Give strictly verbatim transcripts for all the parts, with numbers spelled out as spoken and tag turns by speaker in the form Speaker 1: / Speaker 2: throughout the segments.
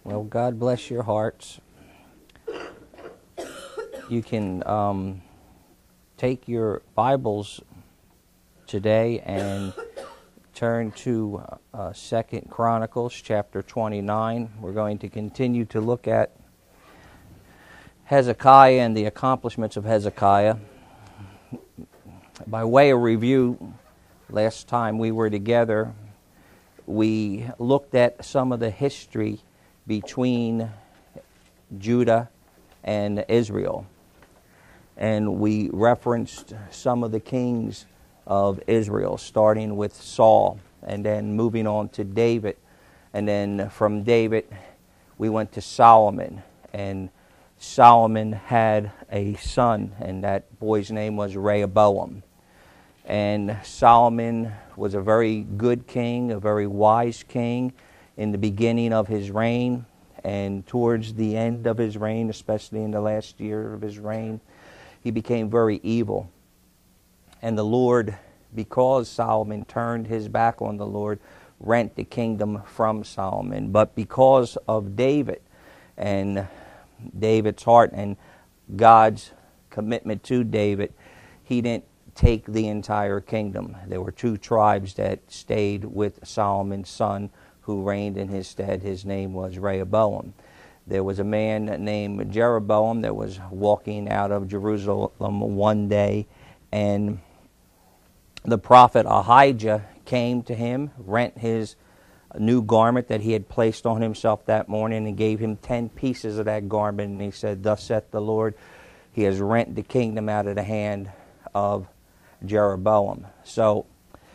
Speaker 1: Well, God bless your hearts. You can um, take your Bibles today and turn to uh, Second Chronicles chapter twenty-nine. We're going to continue to look at Hezekiah and the accomplishments of Hezekiah. By way of review, last time we were together, we looked at some of the history between Judah and Israel. And we referenced some of the kings of Israel, starting with Saul, and then moving on to David. And then from David, we went to Solomon. And Solomon had a son, and that boy's name was Rehoboam. And Solomon was a very good king, a very wise king in the beginning of his reign, and towards the end of his reign, especially in the last year of his reign, he became very evil. And the Lord, because Solomon turned his back on the Lord, rent the kingdom from Solomon. But because of David and David's heart and God's commitment to David, he didn't take the entire kingdom. There were two tribes that stayed with Solomon's son who reigned in his stead. His name was Rehoboam. There was a man named Jeroboam that was walking out of Jerusalem one day, and the prophet Ahijah came to him, rent his new garment that he had placed on himself that morning, and gave him ten pieces of that garment, and he said, "Thus saith the Lord, he has rent the kingdom out of the hand of Jeroboam." So,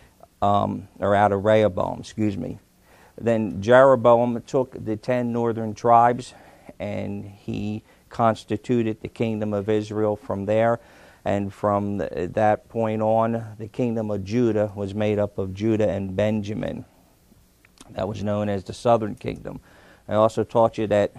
Speaker 1: um, or out of Rehoboam, excuse me. Then Jeroboam took the ten northern tribes, and he constituted the kingdom of Israel from there. And from the, that point on, the kingdom of Judah was made up of Judah and Benjamin. That was known as the southern kingdom. I also taught you that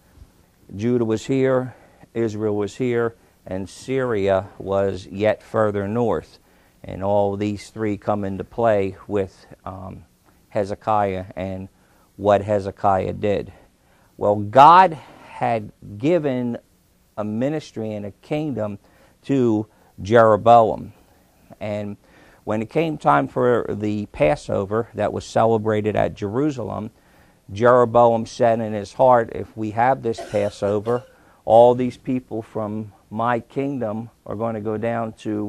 Speaker 1: Judah was here, Israel was here, and Syria was yet further north. And all these three come into play with um, Hezekiah and what Hezekiah did. Well, God had given a ministry and a kingdom to Jeroboam. And when it came time for the Passover that was celebrated at Jerusalem, Jeroboam said in his heart, if we have this Passover, all these people from my kingdom are going to go down to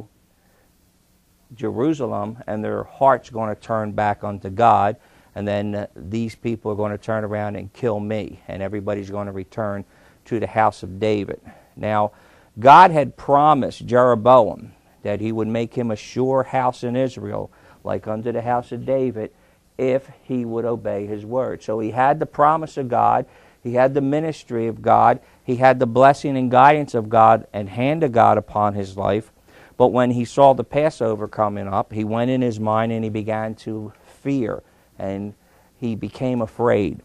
Speaker 1: Jerusalem, and their heart's going to turn back unto God, and then uh, these people are going to turn around and kill me, and everybody's going to return to the house of David. Now, God had promised Jeroboam that he would make him a sure house in Israel, like unto the house of David, if he would obey his word. So he had the promise of God, he had the ministry of God, he had the blessing and guidance of God and hand of God upon his life. But when he saw the Passover coming up, he went in his mind and he began to fear, and he became afraid.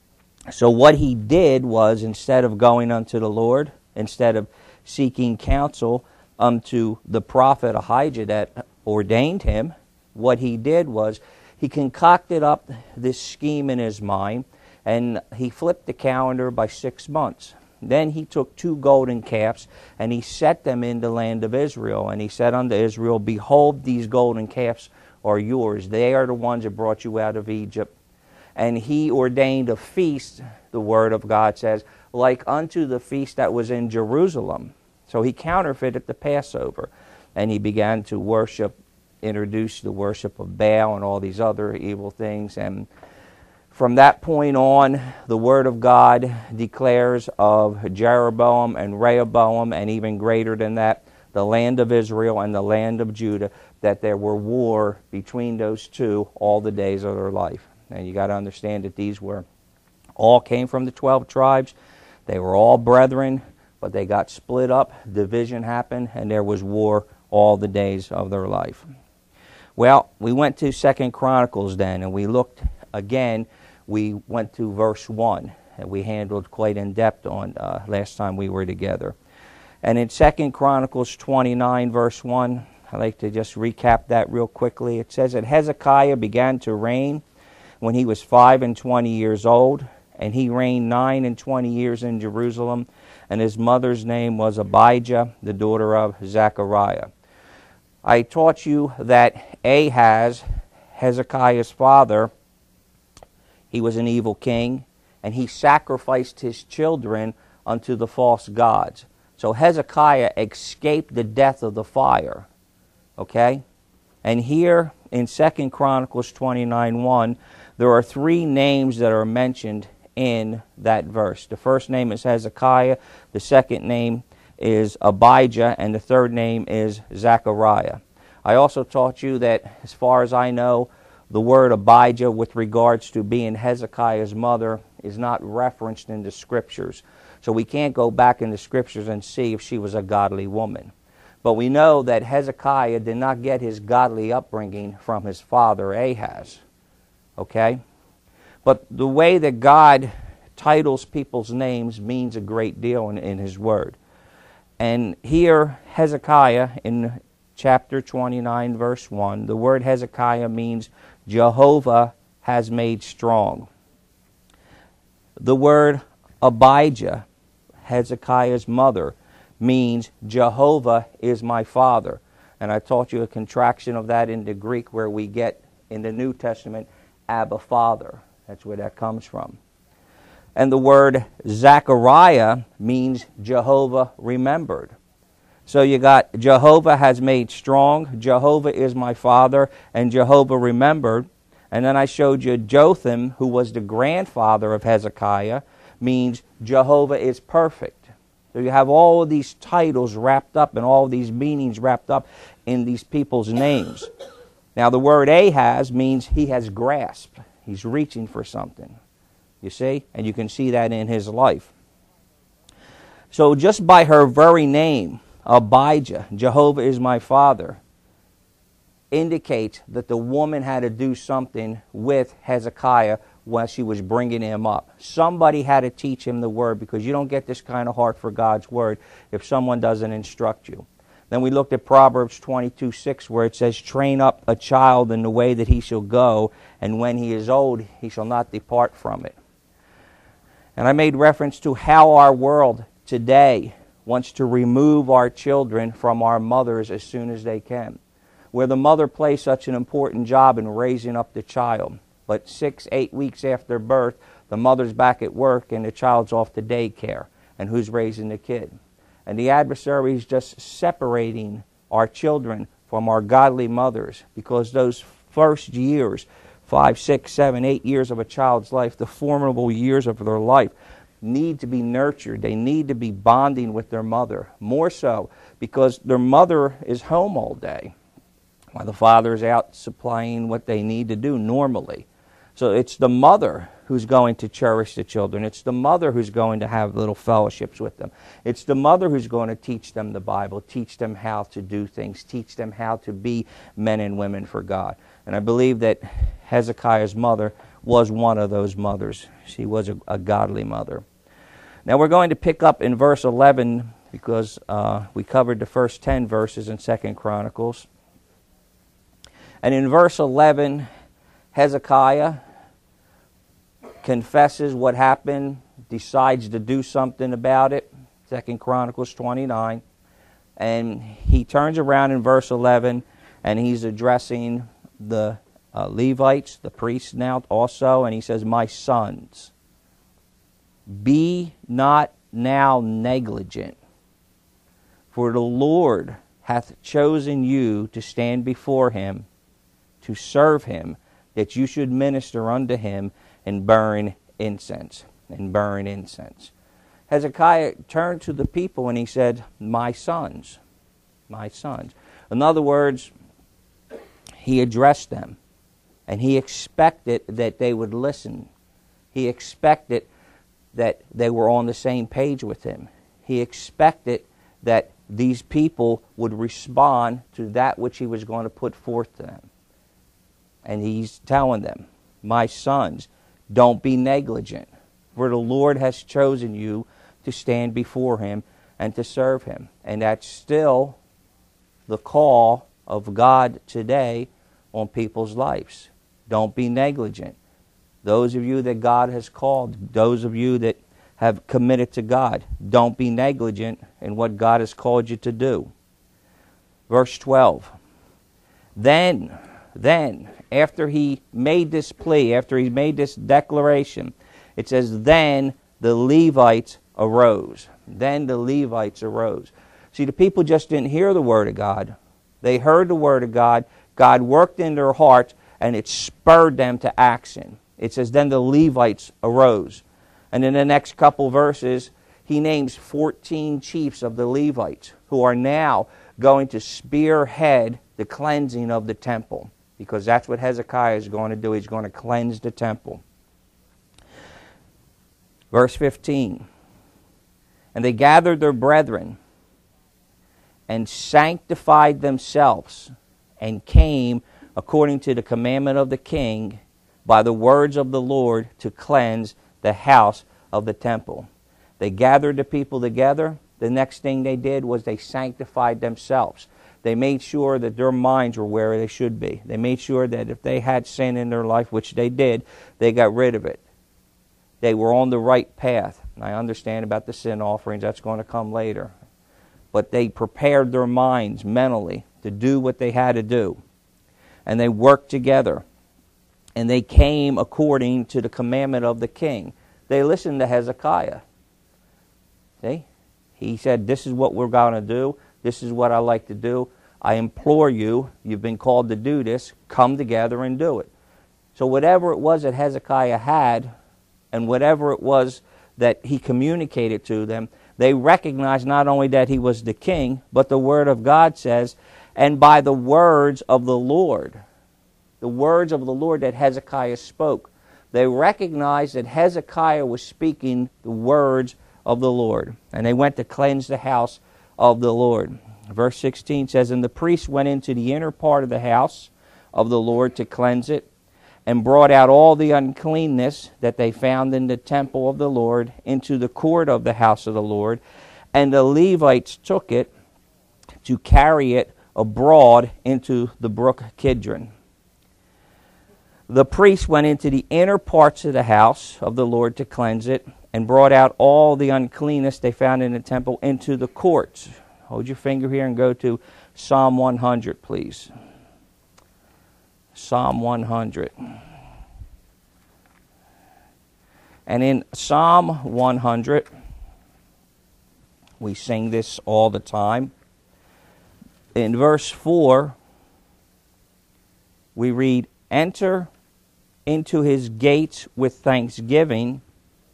Speaker 1: So what he did was, instead of going unto the Lord, instead of seeking counsel unto the prophet Ahijah that ordained him, what he did was he concocted up this scheme in his mind, and he flipped the calendar by six months. Then he took two golden calves, and he set them in the land of Israel. And he said unto Israel, behold, these golden calves are yours. They are the ones that brought you out of Egypt. And he ordained a feast, the word of God says, like unto the feast that was in Jerusalem. So he counterfeited the Passover. And he began to worship, introduce the worship of Baal and all these other evil things. And from that point on, the Word of God declares of Jeroboam and Rehoboam, and even greater than that, the land of Israel and the land of Judah, that there were war between those two all the days of their life. And you got to understand that these were all came from the twelve tribes. They were all brethren, but they got split up, division happened, and there was war all the days of their life. Well, we went to Second Chronicles then, and we looked again. We went to verse one, and we handled quite in depth on uh, last time we were together. And in Second Chronicles twenty-nine, verse one, I'd like to just recap that real quickly. It says that Hezekiah began to reign when he was five and twenty years old, and he reigned nine and twenty years in Jerusalem, and his mother's name was Abijah, the daughter of Zechariah. I taught you that Ahaz, Hezekiah's father, he was an evil king, and he sacrificed his children unto the false gods. So Hezekiah escaped the death of the fire. Okay? And here in Second Chronicles twenty-nine one, there are three names that are mentioned in that verse. The first name is Hezekiah, the second name is Abijah, and the third name is Zechariah. I also taught you that, as far as I know, the word Abijah with regards to being Hezekiah's mother is not referenced in the Scriptures. So we can't go back in the Scriptures and see if she was a godly woman. But we know that Hezekiah did not get his godly upbringing from his father Ahaz. Okay? But the way that God titles people's names means a great deal in, in His Word. And here, Hezekiah, in chapter twenty-nine, verse one, the word Hezekiah means Jehovah has made strong. The word Abijah, Hezekiah's mother, means Jehovah is my father. And I taught you a contraction of that in the Greek where we get in the New Testament Abba, Father. That's where that comes from. And the word Zechariah means Jehovah remembered. So you got Jehovah has made strong, Jehovah is my father, and Jehovah remembered. And then I showed you Jotham, who was the grandfather of Hezekiah, means Jehovah is perfect. So you have all of these titles wrapped up and all of these meanings wrapped up in these people's names. Now the word Ahaz means he has grasped. He's reaching for something. You see? And you can see that in his life. So just by her very name, Abijah, Jehovah is my father, indicates that the woman had to do something with Hezekiah while she was bringing him up. Somebody had to teach him the word, because you don't get this kind of heart for God's word if someone doesn't instruct you. Then we looked at Proverbs twenty-two six, where it says, train up a child in the way that he shall go, and when he is old, he shall not depart from it. And I made reference to how our world today wants to remove our children from our mothers as soon as they can, where the mother plays such an important job in raising up the child. But six, eight weeks after birth, the mother's back at work and the child's off to daycare. And who's raising the kid? And the adversary is just separating our children from our godly mothers, because those first years, five, six, seven, eight years of a child's life, the formidable years of their life, need to be nurtured. They need to be bonding with their mother, more so because their mother is home all day while the father is out supplying what they need to do normally. So it's the mother who's going to cherish the children. It's the mother who's going to have little fellowships with them. It's the mother who's going to teach them the Bible, teach them how to do things, teach them how to be men and women for God. And I believe that Hezekiah's mother was one of those mothers. She was a, a godly mother. Now we're going to pick up in verse eleven, because uh, we covered the first ten verses in Second Chronicles. And in verse eleven, Hezekiah confesses what happened, decides to do something about it, Second Chronicles twenty-nine. And he turns around in verse eleven, and he's addressing the uh, Levites, the priests now also, and he says, my sons, be not now negligent, for the Lord hath chosen you to stand before him, to serve him, that you should minister unto him and burn incense. And burn incense. Hezekiah turned to the people and he said, my sons, my sons. In other words, he addressed them, and he expected that they would listen. He expected that they were on the same page with him. He expected that these people would respond to that which he was going to put forth to them. And he's telling them, my sons, don't be negligent, for the Lord has chosen you to stand before him and to serve him. And that's still the call of God today on people's lives. Don't be negligent. Those of you that God has called, those of you that have committed to God, don't be negligent in what God has called you to do. Verse twelve. Then, then, after he made this plea, after he made this declaration, it says, then the Levites arose. Then the Levites arose. See, the people just didn't hear the word of God. They heard the word of God. God worked in their hearts, and it spurred them to action. It says, then the Levites arose. And in the next couple verses, he names fourteen chiefs of the Levites who are now going to spearhead the cleansing of the temple, because that's what Hezekiah is going to do. He's going to cleanse the temple. Verse fifteen. And they gathered their brethren and sanctified themselves and came according to the commandment of the king by the words of the Lord to cleanse the house of the temple. They gathered the people together. The next thing they did was they sanctified themselves. They made sure that their minds were where they should be. They made sure that if they had sin in their life, which they did, they got rid of it. They were on the right path. And I understand about the sin offerings. That's going to come later. But they prepared their minds mentally to do what they had to do. And they worked together. And they came according to the commandment of the king. They listened to Hezekiah. See? He said, this is what we're going to do. This is what I like to do. I implore you, you've been called to do this. Come together and do it. So whatever it was that Hezekiah had, and whatever it was that he communicated to them, they recognized not only that he was the king, but the word of God says, and by the words of the Lord, the words of the Lord that Hezekiah spoke, they recognized that Hezekiah was speaking the words of the Lord. And they went to cleanse the house of the Lord. Verse sixteen says, and the priests went into the inner part of the house of the Lord to cleanse it, and brought out all the uncleanness that they found in the temple of the Lord into the court of the house of the Lord. And the Levites took it to carry it abroad into the brook Kidron. The priests went into the inner parts of the house of the Lord to cleanse it, and brought out all the uncleanness they found in the temple into the courts. Hold your finger here and go to Psalm one hundred, please. Psalm one hundred. And in Psalm one hundred, we sing this all the time. In verse four, we read, enter into his gates with thanksgiving,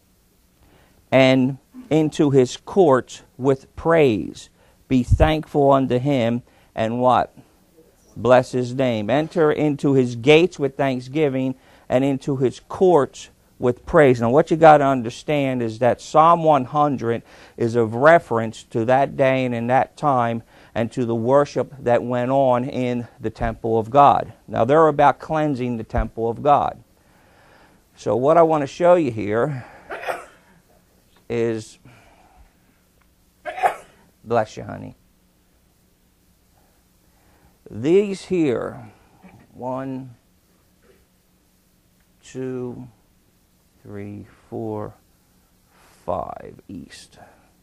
Speaker 1: and into his courts with praise. Be thankful unto him, and what? Bless his name. Enter into his gates with thanksgiving, and into his courts with praise. Now what you got to understand is that Psalm one hundred is a reference to that day and in that time, and to the worship that went on in the temple of God. Now they're about cleansing the temple of God. So what I want to show you here is, bless you, honey. These here, one, two, three, four, five, east.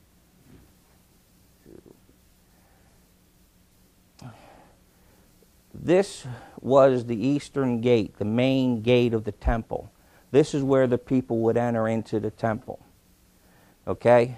Speaker 1: This was the eastern gate, the main gate of the temple. This is where the people would enter into the temple. Okay?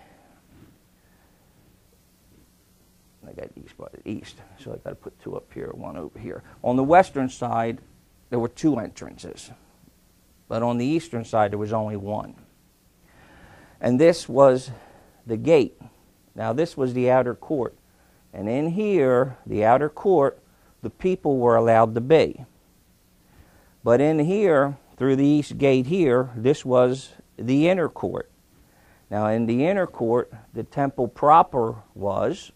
Speaker 1: I got east by the east, so I got to put two up here, one over here. On the western side, there were two entrances. But on the eastern side, there was only one. And this was the gate. Now, this was the outer court. And in here, the outer court, the people were allowed to be. But in here, through the east gate here, this was the inner court. Now, in the inner court, the temple proper was,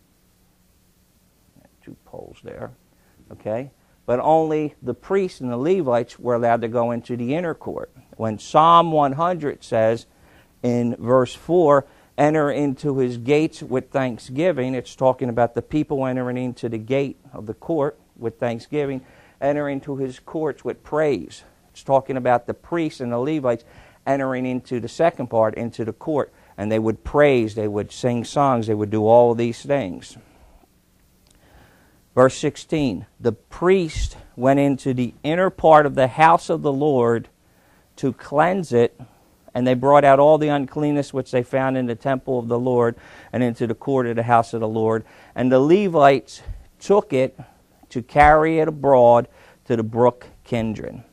Speaker 1: two poles there, okay? But only the priests and the Levites were allowed to go into the inner court. When Psalm one hundred says in verse four, enter into his gates with thanksgiving, it's talking about the people entering into the gate of the court with thanksgiving, enter into his courts with praise. It's talking about the priests and the Levites entering into the second part, into the court. And they would praise, they would sing songs, they would do all of these things. Verse sixteen, the priest went into the inner part of the house of the Lord to cleanse it, and they brought out all the uncleanness which they found in the temple of the Lord and into the court of the house of the Lord. And the Levites took it to carry it abroad to the brook Kidron.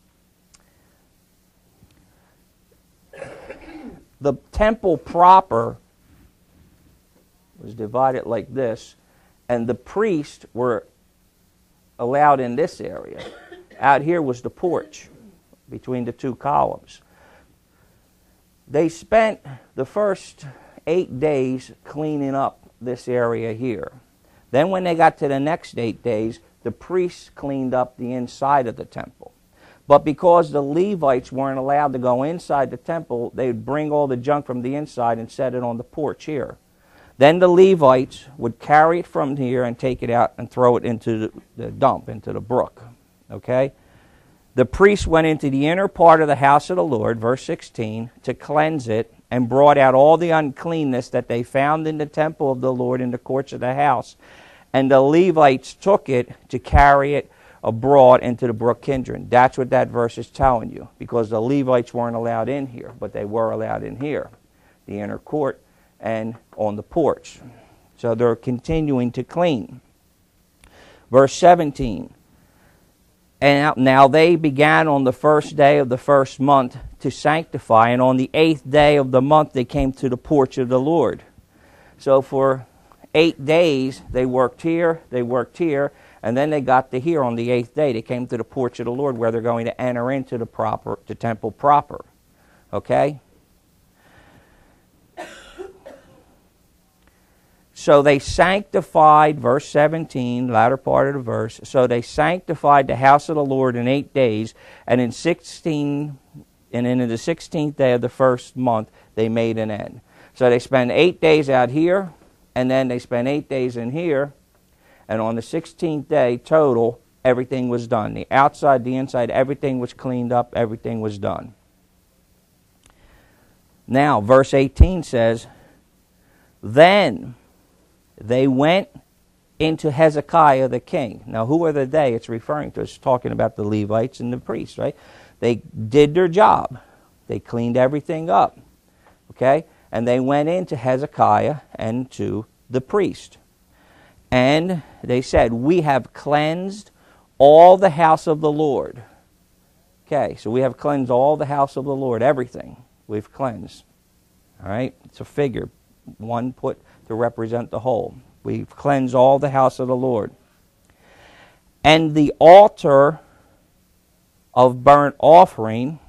Speaker 1: The temple proper was divided like this, and the priests were allowed in this area. Out here was the porch between the two columns. They spent the first eight days cleaning up this area here. Then when they got to the next eight days, the priests cleaned up the inside of the temple. But because the Levites weren't allowed to go inside the temple, they would bring all the junk from the inside and set it on the porch here. Then the Levites would carry it from here and take it out and throw it into the, the dump, into the brook. Okay? The priests went into the inner part of the house of the Lord, verse sixteen, to cleanse it, and brought out all the uncleanness that they found in the temple of the Lord in the courts of the house. And the Levites took it to carry it abroad into the brook Kidron. That's what that verse is telling you, because the Levites weren't allowed in here, but they were allowed in here, the inner court and on the porch. So they're continuing to clean. Verse seventeen, and now they began on the first day of the first month to sanctify, and on the eighth day of the month they came to the porch of the Lord. So for eight days they worked here, they worked here, and then they got to here on the eighth day. They came to the porch of the Lord where they're going to enter into the proper, the temple proper. Okay? So they sanctified, verse seventeen, latter part of the verse, so they sanctified the house of the Lord in eight days, and in sixteen, and in the sixteenth day of the first month they made an end. So they spent eight days out here, and then they spent eight days in here, and on the sixteenth day total, everything was done. The outside, the inside, everything was cleaned up, everything was done. Now, verse eighteen says, then they went into Hezekiah the king. Now, who are the they it's referring to? It's talking about the Levites and the priests, right? They did their job. They cleaned everything up, okay? And they went into Hezekiah and to the priest. And they said, we have cleansed all the house of the Lord. Okay, so we have cleansed all the house of the Lord, everything we've cleansed. All right, it's a figure, one put to represent the whole. We've cleansed all the house of the Lord. And the altar of burnt offering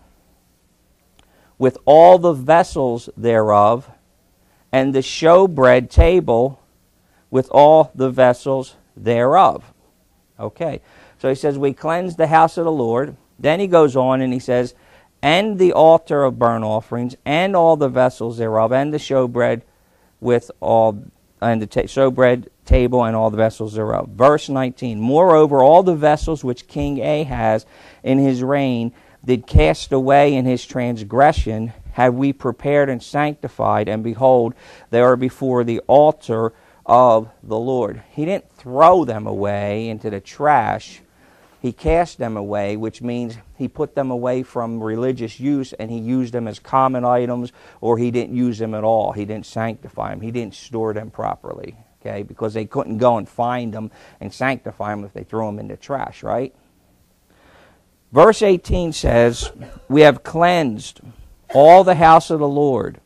Speaker 1: with all the vessels thereof, and the showbread table with all the vessels thereof. Okay, so he says, we cleanse the house of the Lord. Then he goes on and he says, and the altar of burnt offerings, and all the vessels thereof, and the showbread with all, and the ta- showbread table and all the vessels thereof. Verse nineteen, moreover, all the vessels which King Ahaz in his reign did cast away in his transgression, have we prepared and sanctified, and behold, they are before the altar of the Lord. He didn't throw them away into the trash. He cast them away, which means he put them away from religious use and he used them as common items, or he didn't use them at all. He didn't sanctify them. He didn't store them properly, okay, because they couldn't go and find them and sanctify them if they threw them in the trash, right? Verse eighteen says, we have cleansed all the house of the Lord,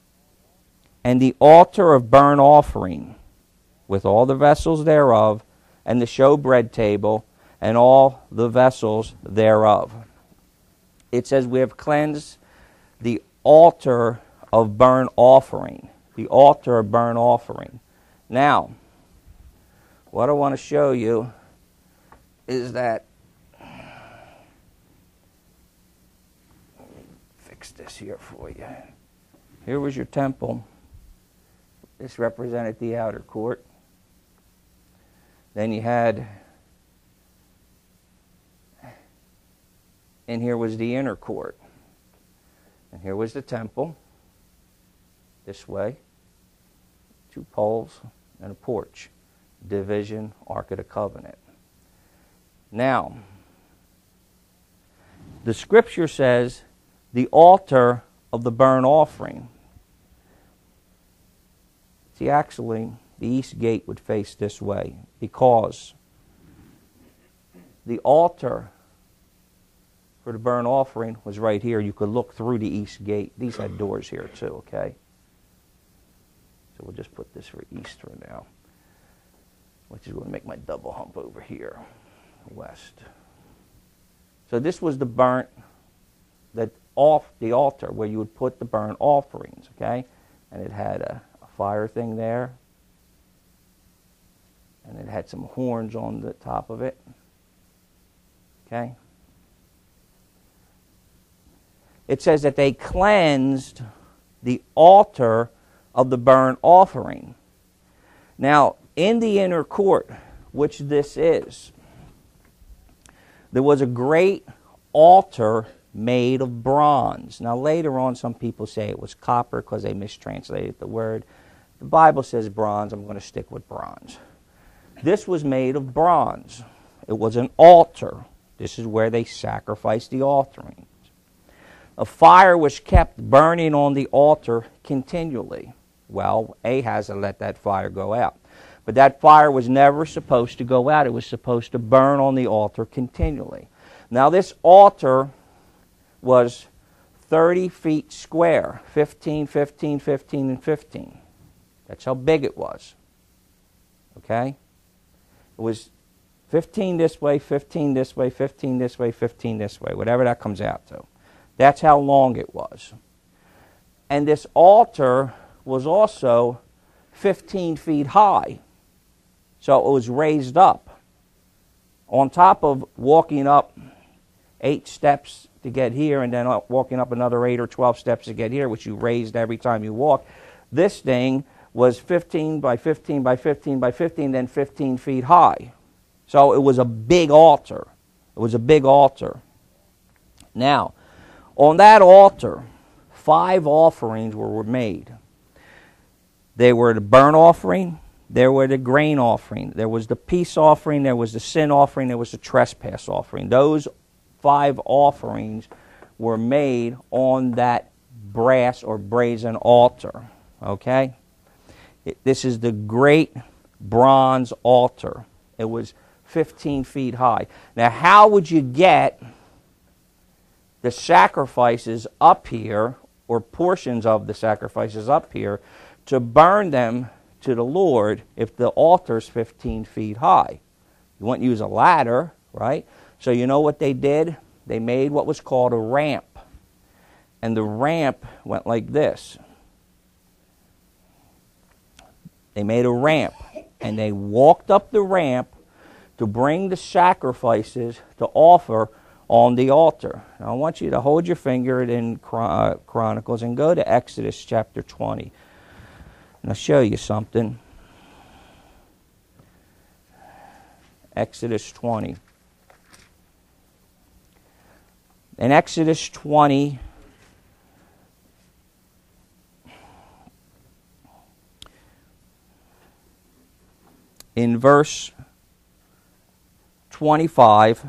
Speaker 1: and the altar of burnt offering with all the vessels thereof, and the showbread table, and all the vessels thereof. It says we have cleansed the altar of burnt offering. The altar of burnt offering. Now, what I want to show you is that, fix this here for you. Here was your temple. This represented the outer court. Then you had and here was the inner court. And here was the temple, this way, two poles and a porch, division, Ark of the Covenant. Now, the scripture says the altar of the burnt offering. See, actually, the east gate would face this way because the altar for the burnt offering was right here. You could look through the east gate. These had doors here too, okay? So we'll just put this for east for now, which is going to make my double hump over here, west. So this was the burnt, that off the altar where you would put the burnt offerings, okay? And it had a, a fire thing there, and it had some horns on the top of it, okay? It says that they cleansed the altar of the burnt offering. Now, in the inner court, which this is, there was a great altar made of bronze. Now, later on, some people say it was copper because they mistranslated the word. The Bible says bronze. I'm going to stick with bronze. This was made of bronze. It was an altar. This is where they sacrificed the offerings. A fire was kept burning on the altar continually. Well, Ahaz had let that fire go out. But that fire was never supposed to go out. It was supposed to burn on the altar continually. Now, this altar was thirty feet square, fifteen, fifteen, fifteen, and fifteen. That's how big it was. Okay? It was fifteen this way, fifteen this way, fifteen this way, fifteen this way, whatever that comes out to. That's how long it was. And this altar was also fifteen feet high. So it was raised up. On top of walking up eight steps to get here and then walking up another eight or twelve steps to get here, which you raised every time you walk, this thing was fifteen by fifteen by fifteen by fifteen, then fifteen feet high. So it was a big altar. It was a big altar. Now, on that altar, five offerings were made. They were the burnt offering, there were the grain offering, there was the peace offering, there was the sin offering, there was the trespass offering. Those five offerings were made on that brass or brazen altar. Okay? It, this is the great bronze altar. It was fifteen feet high. Now, how would you get the sacrifices up here, or portions of the sacrifices up here, to burn them to the Lord if the altar's fifteen feet high? You wouldn't use a ladder, right? So you know what they did? They made what was called a ramp. And the ramp went like this. They made a ramp, and they walked up the ramp to bring the sacrifices to offer on the altar. Now, I want you to hold your finger in Chronicles and go to Exodus chapter twenty. And I'll show you something. Exodus twenty. In Exodus twenty, in verse twenty-five,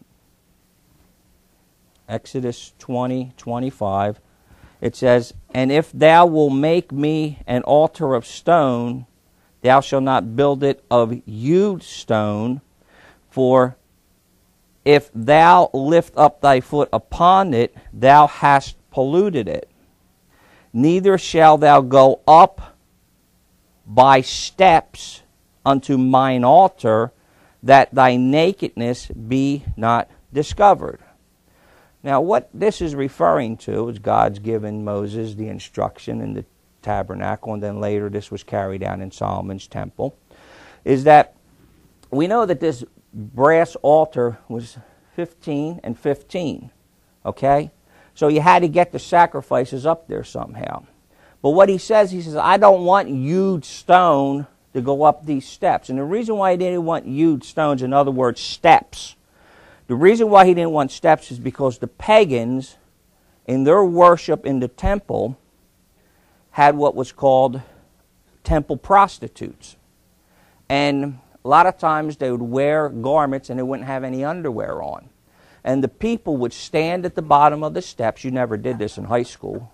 Speaker 1: Exodus twenty, twenty-five, it says, "And if thou wilt make me an altar of stone, thou shalt not build it of hewed stone, for if thou lift up thy foot upon it, thou hast polluted it. Neither shalt thou go up by steps unto mine altar, that thy nakedness be not discovered." Now, what this is referring to is God's given Moses the instruction in the tabernacle, and then later this was carried out in Solomon's temple, is that we know that this brass altar was fifteen and fifteen, okay? So you had to get the sacrifices up there somehow. But what he says, he says, I don't want hewed stone to go up these steps. And the reason why he didn't want hewed stones, in other words, steps, The reason why he didn't want steps is because the pagans, in their worship in the temple, had what was called temple prostitutes. And a lot of times they would wear garments and they wouldn't have any underwear on. And the people would stand at the bottom of the steps. You never did this in high school.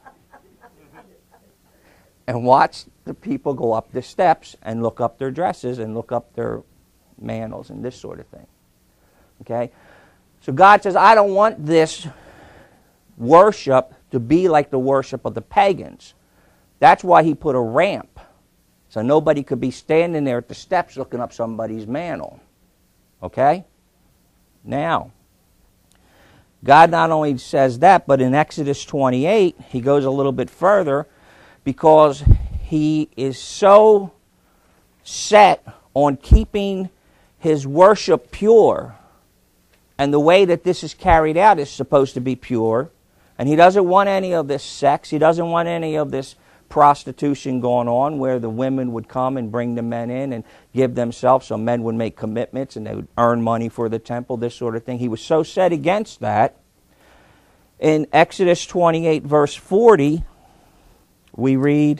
Speaker 1: And watch the people go up the steps and look up their dresses and look up their mantles and this sort of thing. Okay? So God says, I don't want this worship to be like the worship of the pagans. That's why he put a ramp. So nobody could be standing there at the steps looking up somebody's mantle. Okay? Now, God not only says that, but in Exodus twenty-eight, he goes a little bit further because he is so set on keeping his worship pure. And the way that this is carried out is supposed to be pure. And he doesn't want any of this sex. He doesn't want any of this prostitution going on where the women would come and bring the men in and give themselves so men would make commitments and they would earn money for the temple, this sort of thing. He was so set against that. In Exodus twenty-eight, verse forty, we read,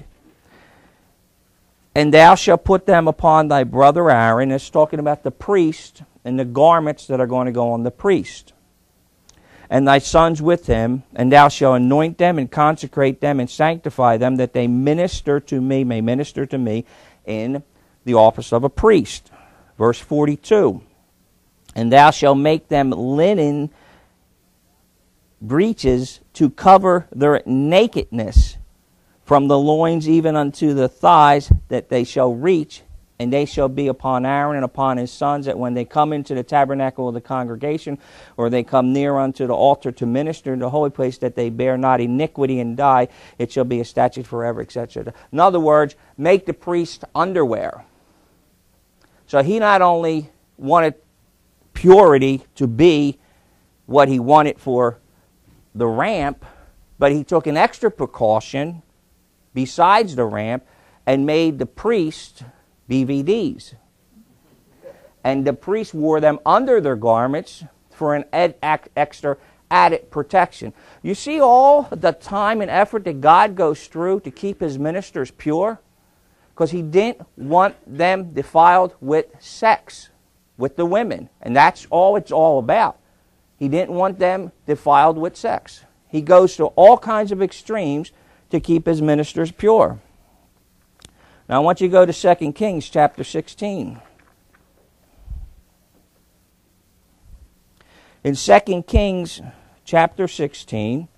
Speaker 1: and thou shalt put them upon thy brother Aaron. It's talking about the priest and the garments that are going to go on the priest. And thy sons with him, and thou shalt anoint them and consecrate them and sanctify them, that they minister to me, may minister to me in the office of a priest. Verse forty-two, and thou shalt make them linen breeches to cover their nakedness from the loins even unto the thighs, that they shall reach, and they shall be upon Aaron and upon his sons, that when they come into the tabernacle of the congregation, or they come near unto the altar to minister in the holy place, that they bear not iniquity and die, it shall be a statute forever, et cetera. In other words, make the priest underwear. So he not only wanted purity to be what he wanted for the ramp, but he took an extra precaution besides the ramp and made the priest B V Ds. And the priests wore them under their garments for an ed, act, extra added protection. You see all the time and effort that God goes through to keep his ministers pure? Because he didn't want them defiled with sex, with the women. And that's all it's all about. He didn't want them defiled with sex. He goes to all kinds of extremes to keep his ministers pure. Now I want you to go to Second Kings chapter sixteen. In Second Kings chapter sixteen,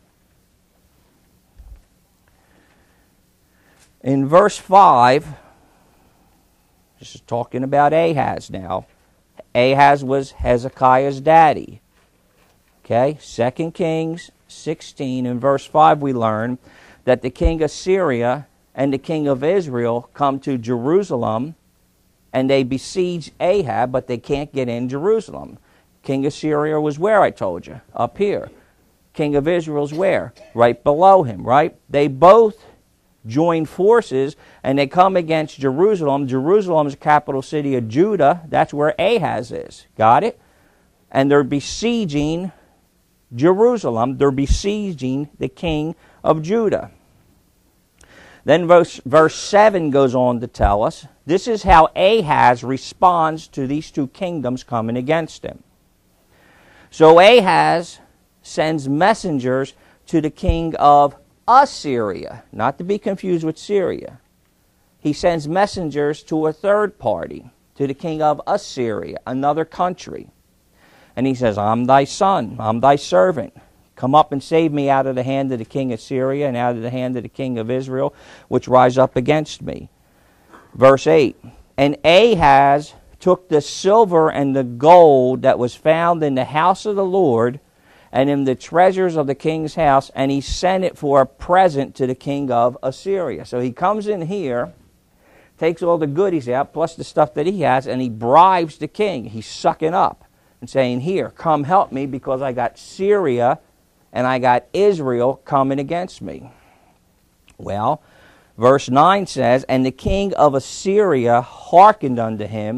Speaker 1: in verse five, this is talking about Ahaz now. Ahaz was Hezekiah's daddy. Okay, Second Kings sixteen, in verse five we learn that the king of Syria and the king of Israel come to Jerusalem, and they besiege Ahab, but they can't get in Jerusalem. King of Syria was where, I told you? Up here. King of Israel's where? Right below him, right? They both join forces, and they come against Jerusalem. Jerusalem is the capital city of Judah. That's where Ahaz is. Got it? And they're besieging Jerusalem. They're besieging the king of Judah. Then verse, verse seven goes on to tell us, this is how Ahaz responds to these two kingdoms coming against him. So Ahaz sends messengers to the king of Assyria, not to be confused with Syria. He sends messengers to a third party, to the king of Assyria, another country. And he says, I'm thy son, I'm thy servant. Come up and save me out of the hand of the king of Syria and out of the hand of the king of Israel, which rise up against me. Verse eight, and Ahaz took the silver and the gold that was found in the house of the Lord and in the treasures of the king's house, and he sent it for a present to the king of Assyria. So he comes in here, takes all the goodies out, plus the stuff that he has, and he bribes the king. He's sucking up and saying, here, come help me because I got Syria and I got Israel coming against me. Well, verse nine says, and the king of Assyria hearkened unto him,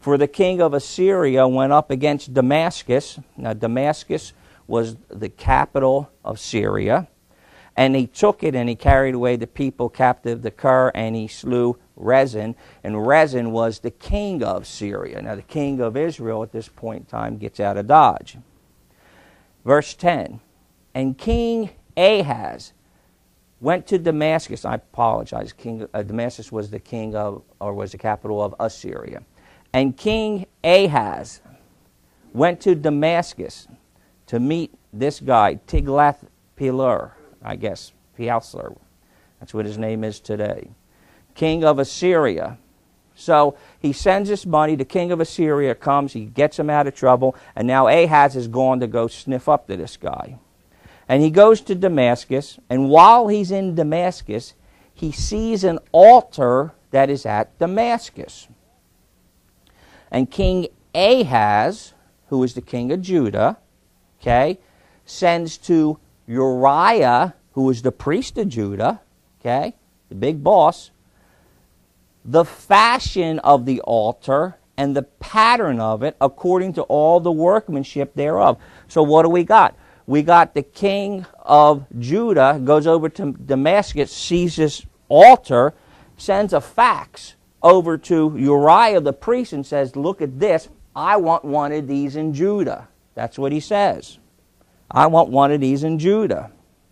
Speaker 1: For the king of Assyria went up against Damascus. Now Damascus was the capital of Syria. And he took it and he carried away the people captive to Kir, and he slew Rezin. And Rezin was the king of Syria. Now the king of Israel at this point in time gets out of Dodge. Verse ten. And King Ahaz went to Damascus. I apologize. King uh, Damascus was the king of, or was the capital of Assyria. And King Ahaz went to Damascus to meet this guy, Tiglath-Pileser. I guess, Pialser. That's what his name is today. King of Assyria. So he sends this money. The king of Assyria comes. He gets him out of trouble. And now Ahaz is going to go sniff up to this guy. And he goes to Damascus. And while he's in Damascus, he sees an altar that is at Damascus. And King Ahaz, who is the king of Judah, okay, sends to Uriah, who was the priest of Judah, okay, the big boss, the fashion of the altar and the pattern of it according to all the workmanship thereof. So what do we got? We got the king of Judah goes over to Damascus, sees this altar, sends a fax over to Uriah the priest and says, look at this, I want one of these in Judah. That's what he says. I want one of these in Judah.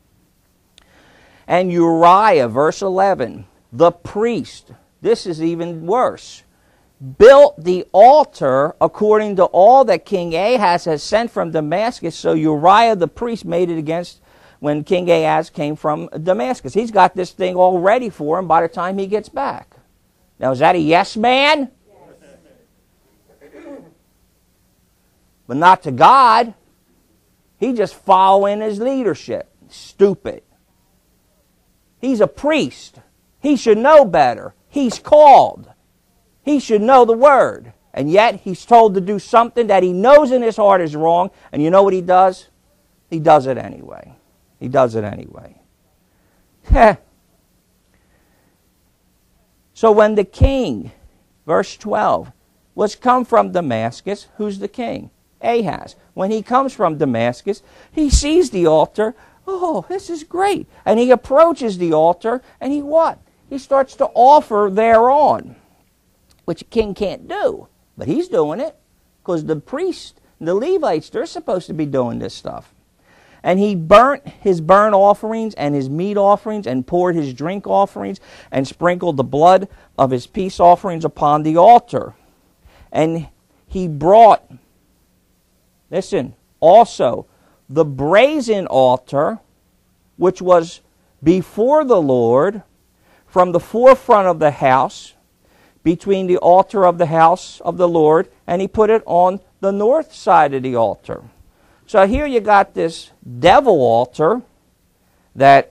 Speaker 1: And Uriah, verse eleven, the priest, this is even worse, built the altar according to all that King Ahaz has sent from Damascus. So Uriah the priest made it against when King Ahaz came from Damascus. He's got this thing all ready for him by the time he gets back. Now, is that a yes man? Yes. But not to God. He just following his leadership. Stupid. He's a priest. He should know better. He's called. He should know the word. And yet he's told to do something that he knows in his heart is wrong. And you know what he does? He does it anyway. He does it anyway. So when the king, verse twelve, was come from Damascus, who's the king? Ahaz. When he comes from Damascus, he sees the altar. Oh, this is great. And he approaches the altar, and he what? He starts to offer thereon, which a king can't do. But he's doing it, because the priests, the Levites, they're supposed to be doing this stuff. And he burnt his burnt offerings and his meat offerings and poured his drink offerings and sprinkled the blood of his peace offerings upon the altar. And he brought, listen, also the brazen altar, which was before the Lord, from the forefront of the house, between the altar of the house of the Lord, and he put it on the north side of the altar. So here you got this devil altar that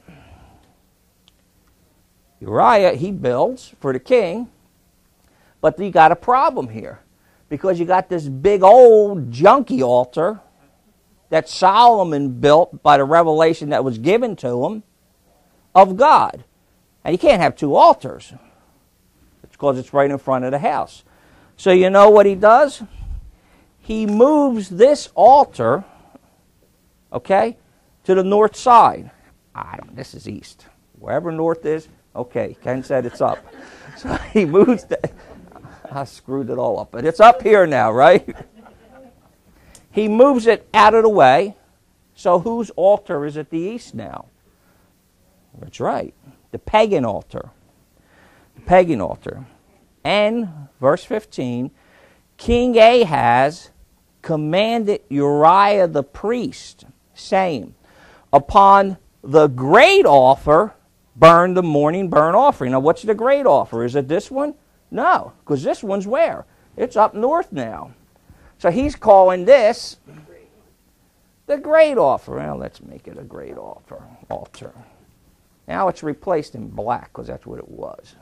Speaker 1: Uriah, he builds for the king, but you got a problem here, because you got this big old junky altar that Solomon built by the revelation that was given to him of God. And you can't have two altars. It's because it's right in front of the house. So you know what he does? He moves this altar, okay, to the north side. I don't, this is east. Wherever north is, okay, Ken said it's up. So he moves the, I screwed it all up, but it's up here now, right? He moves it out of the way. So whose altar is at the east now? That's right, the pagan altar. The pagan altar. And, verse fifteen, King Ahaz commanded Uriah the priest, saying, upon the great offer, burn the morning burnt offering. Now, what's the great offer? Is it this one? No, because this one's where? It's up north now. So he's calling this the great offer. Well, let's make it a great offer, altar. Now it's replaced in black because that's what it was.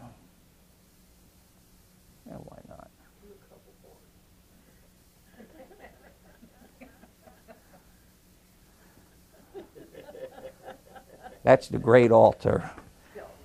Speaker 1: Yeah, why not? That's the great altar.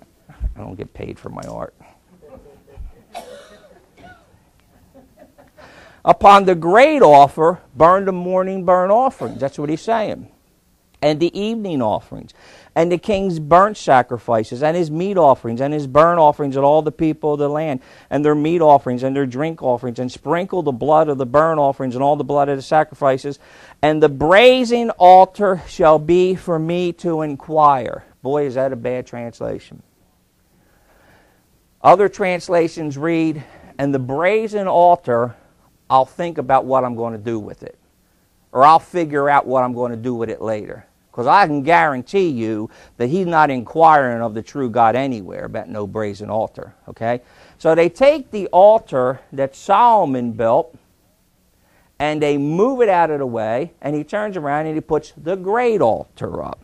Speaker 1: I don't get paid for my art. Upon the great offer, burn the morning burnt offerings. That's what he's saying. And the evening offerings. And the king's burnt sacrifices, and his meat offerings, and his burnt offerings, and all the people of the land, and their meat offerings, and their drink offerings, and sprinkle the blood of the burnt offerings, and all the blood of the sacrifices. And the brazen altar shall be for me to inquire. Boy, is that a bad translation. Other translations read, and the brazen altar, I'll think about what I'm going to do with it. Or I'll figure out what I'm going to do with it later. Because I can guarantee you that he's not inquiring of the true God anywhere about no brazen altar. Okay? So they take the altar that Solomon built and they move it out of the way, and he turns around and he puts the great altar up.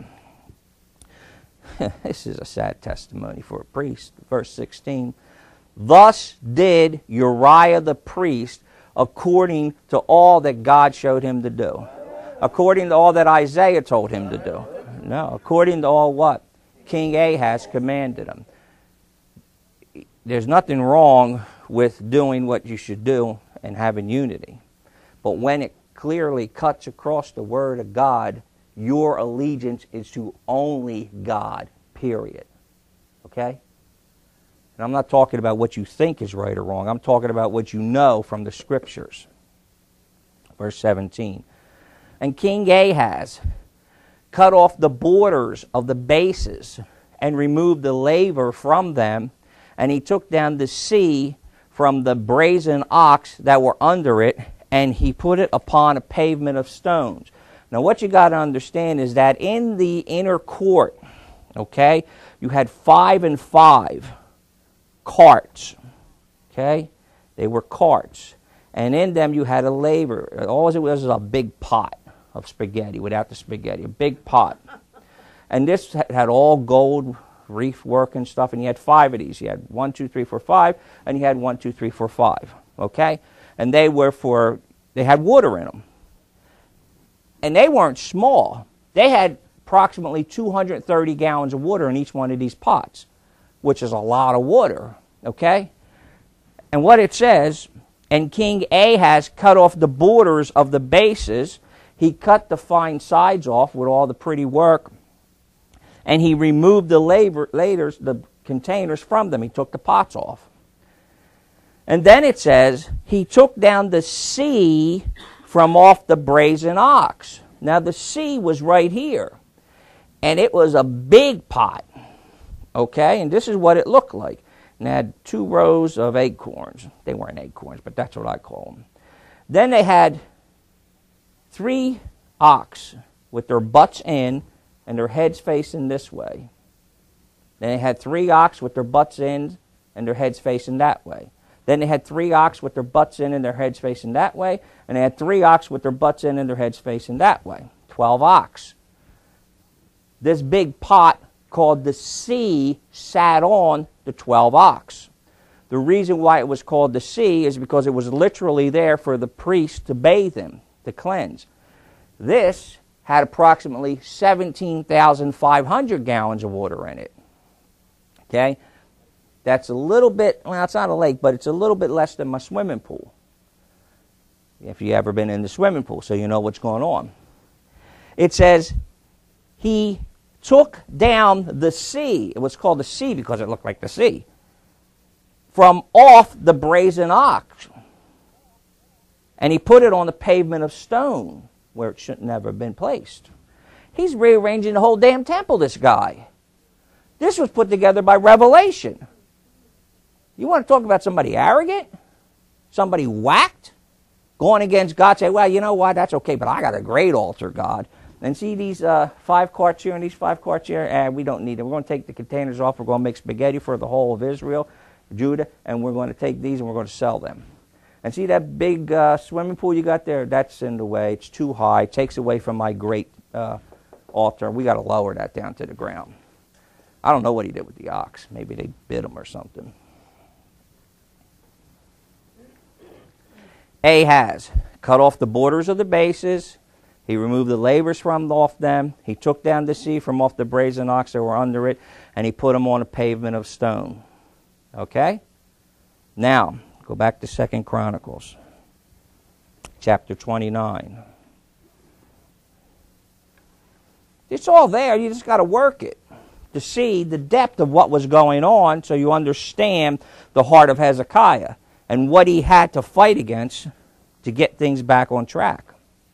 Speaker 1: This is a sad testimony for a priest. Verse sixteen. Thus did Uriah the priest according to all that God showed him to do. According to all that Isaiah told him to do. No, according to all what King Ahaz commanded him. There's nothing wrong with doing what you should do and having unity. But when it clearly cuts across the Word of God, your allegiance is to only God, period. Okay? And I'm not talking about what you think is right or wrong. I'm talking about what you know from the Scriptures. Verse seventeen. And King Ahaz cut off the borders of the bases and removed the laver from them, and he took down the sea from the brazen ox that were under it, and he put it upon a pavement of stones. Now what you got to understand is that in the inner court, okay, you had five and five carts, okay? They were carts. And in them you had a laver. All it was was a big pot of spaghetti without the spaghetti, a big pot. And this had all gold reef work and stuff, and you had five of these. You had one, two, three, four, five, and you had one, two, three, four, five, okay? And they were for, they had water in them. And they weren't small. They had approximately two hundred thirty gallons of water in each one of these pots, which is a lot of water, okay? And what it says, and King Ahaz cut off the borders of the bases. He cut the fine sides off with all the pretty work, and he removed the labor, laters, the containers from them. He took the pots off. And then it says, he took down the sea from off the brazen ox. Now the sea was right here, and it was a big pot, okay? And this is what it looked like. And it had two rows of acorns. They weren't acorns, but that's what I call them. Then they had three ox with their butts in and their heads facing this way. Then they had three ox with their butts in and their heads facing that way. Then they had three ox with their butts in and their heads facing that way. And they had three ox with their butts in and their heads facing that way. Twelve ox. This big pot called the sea sat on the twelve ox. The reason why it was called the sea is because it was literally there for the priest to bathe in, to cleanse. This had approximately seventeen thousand five hundred gallons of water in it. Okay? That's a little bit, well, it's not a lake, but it's a little bit less than my swimming pool. If you've ever been in the swimming pool, so you know what's going on. It says, he took down the sea. It was called the sea because it looked like the sea. From off the brazen ox. And he put it on the pavement of stone, where it should never have been placed. He's rearranging the whole damn temple, this guy. This was put together by revelation. You want to talk about somebody arrogant? Somebody whacked? Going against God, say, well, you know what, that's okay, but I got a great altar, God. And see these uh, five carts here and these five carts here? Eh, we don't need them. We're going to take the containers off. We're going to make spaghetti for the whole of Israel, Judah, and we're going to take these and we're going to sell them. And see that big uh, swimming pool you got there? That's in the way. It's too high. It takes away from my great uh, altar. We got to lower that down to the ground. I don't know what he did with the ox. Maybe they bit him or something. Ahaz cut off the borders of the bases. He removed the labors from off them. He took down the sea from off the brazen ox that were under it, and he put them on a pavement of stone. Okay? Now, go back to Second Chronicles. chapter twenty-nine. It's all there. You just got to work it to see the depth of what was going on so you understand the heart of Hezekiah and what he had to fight against to get things back on track.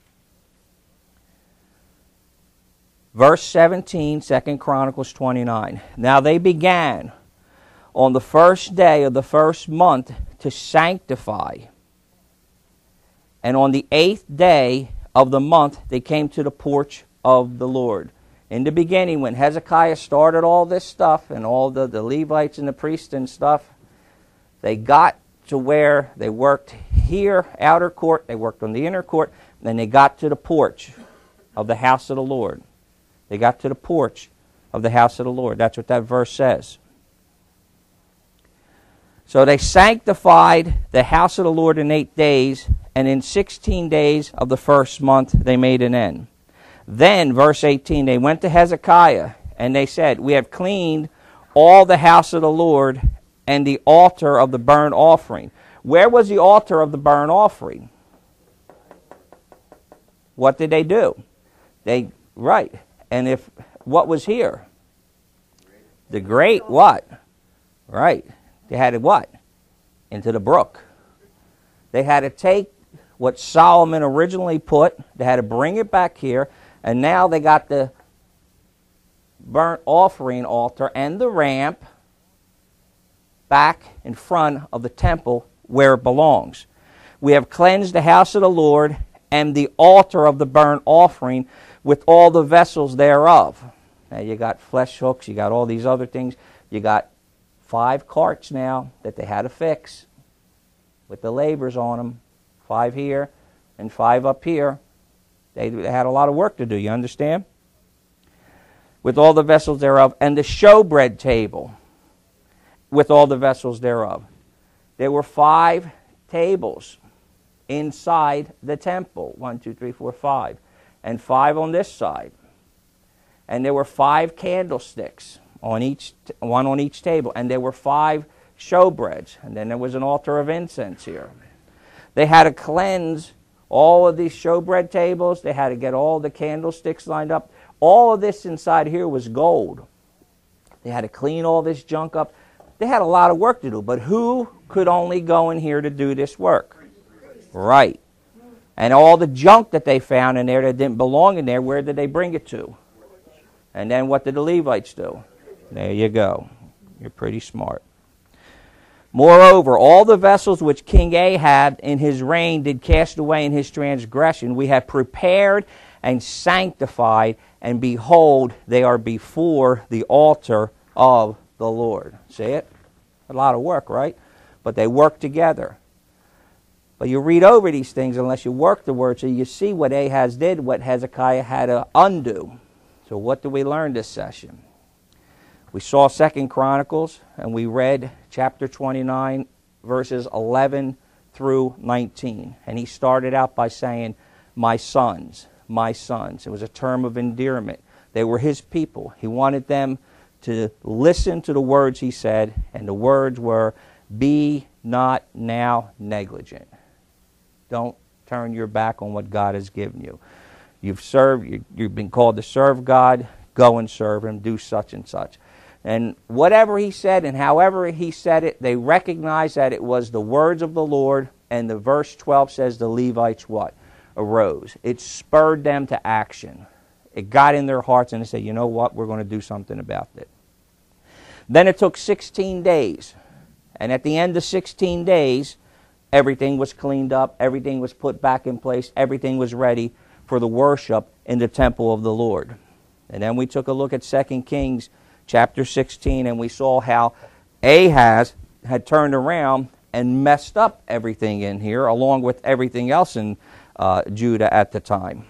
Speaker 1: Verse seventeen, Second Chronicles twenty-nine. Now they began on the first day of the first month to sanctify. And on the eighth day of the month they came to the porch of the Lord. In the beginning, when Hezekiah started all this stuff and all the, the Levites and the priests and stuff, they got to where they worked here, outer court, they worked on the inner court, and then they got to the porch of the house of the Lord. They got to the porch of the house of the Lord. That's what that verse says. So they sanctified the house of the Lord in eight days, and in sixteen days of the first month they made an end. Then, verse eighteen, they went to Hezekiah, and they said, we have cleaned all the house of the Lord and the altar of the burnt offering. Where was the altar of the burnt offering? What did they do? They, right. And if, what was here? The great what? Right. They had to what? Into the brook. They had to take what Solomon originally put, they had to bring it back here, and now they got the burnt offering altar and the ramp back in front of the temple where it belongs. We have cleansed the house of the Lord and the altar of the burnt offering with all the vessels thereof. Now you got flesh hooks, you got all these other things. You got five carts now that they had to fix with the labors on them. Five here and five up here. They had a lot of work to do, you understand? With all the vessels thereof, and the showbread table with all the vessels thereof. There were five tables inside the temple. One, two, three, four, five. And five on this side. And there were five candlesticks on each, one on each table. And there were five showbreads. And then there was an altar of incense here. They had to cleanse all of these showbread tables. They had to get all the candlesticks lined up. All of this inside here was gold. They had to clean all this junk up. They had a lot of work to do. But who could only go in here to do this work? Right. And all the junk that they found in there that didn't belong in there, where did they bring it to? And then what did the Levites do? There you go. You're pretty smart. Moreover, all the vessels which King Ahab in his reign did cast away in his transgression, we have prepared and sanctified, and behold, they are before the altar of the Lord. See it? A lot of work, right? But they work together. But you read over these things unless you work the word, so you see what Ahaz did, what Hezekiah had to undo. So what do we learn this session? We saw Second Chronicles, and we read chapter twenty-nine, verses eleven through nineteen. And he started out by saying, my sons, my sons. It was a term of endearment. They were his people. He wanted them to listen to the words he said, and the words were, be not now negligent. Don't turn your back on what God has given you. You've served, you've been called to serve God, go and serve him, do such and such. And whatever he said and however he said it, they recognized that it was the words of the Lord. And the verse twelve says the Levites what? Arose. It spurred them to action. It got in their hearts and they said, you know what? We're going to do something about it. Then it took sixteen days. And at the end of sixteen days, everything was cleaned up. Everything was put back in place. Everything was ready for the worship in the temple of the Lord. And then we took a look at Second Kings chapter sixteen, and we saw how Ahaz had turned around and messed up everything in here, along with everything else in uh, Judah at the time.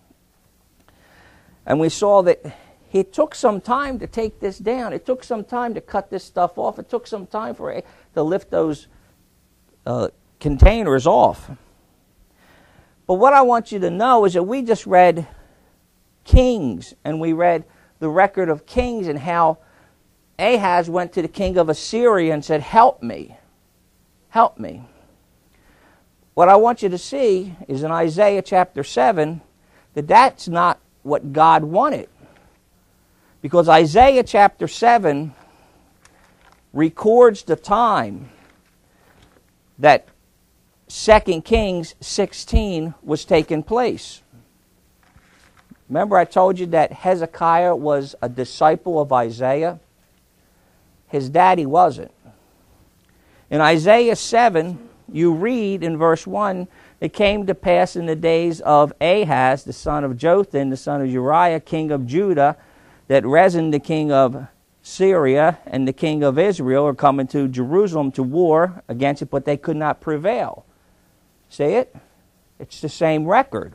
Speaker 1: And we saw that it took some time to take this down. It took some time to cut this stuff off. It took some time for to lift those uh, containers off. But what I want you to know is that we just read Kings, and we read the record of Kings and how Ahaz went to the king of Assyria and said, help me, help me. what I want you to see is in Isaiah chapter seven that that's not what God wanted. Because Isaiah chapter seven records the time that Second Kings sixteen was taking place. Remember I told you that Hezekiah was a disciple of Isaiah? His daddy wasn't. In Isaiah seven, you read in verse one, it came to pass in the days of Ahaz, the son of Jotham, the son of Uriah, king of Judah, that Rezin, the king of Syria, and the king of Israel are coming to Jerusalem to war against it, but they could not prevail. See it? It's the same record.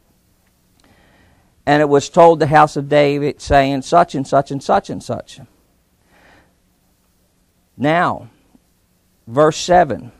Speaker 1: And it was told the house of David, saying such and such and such and such. Now, verse seven.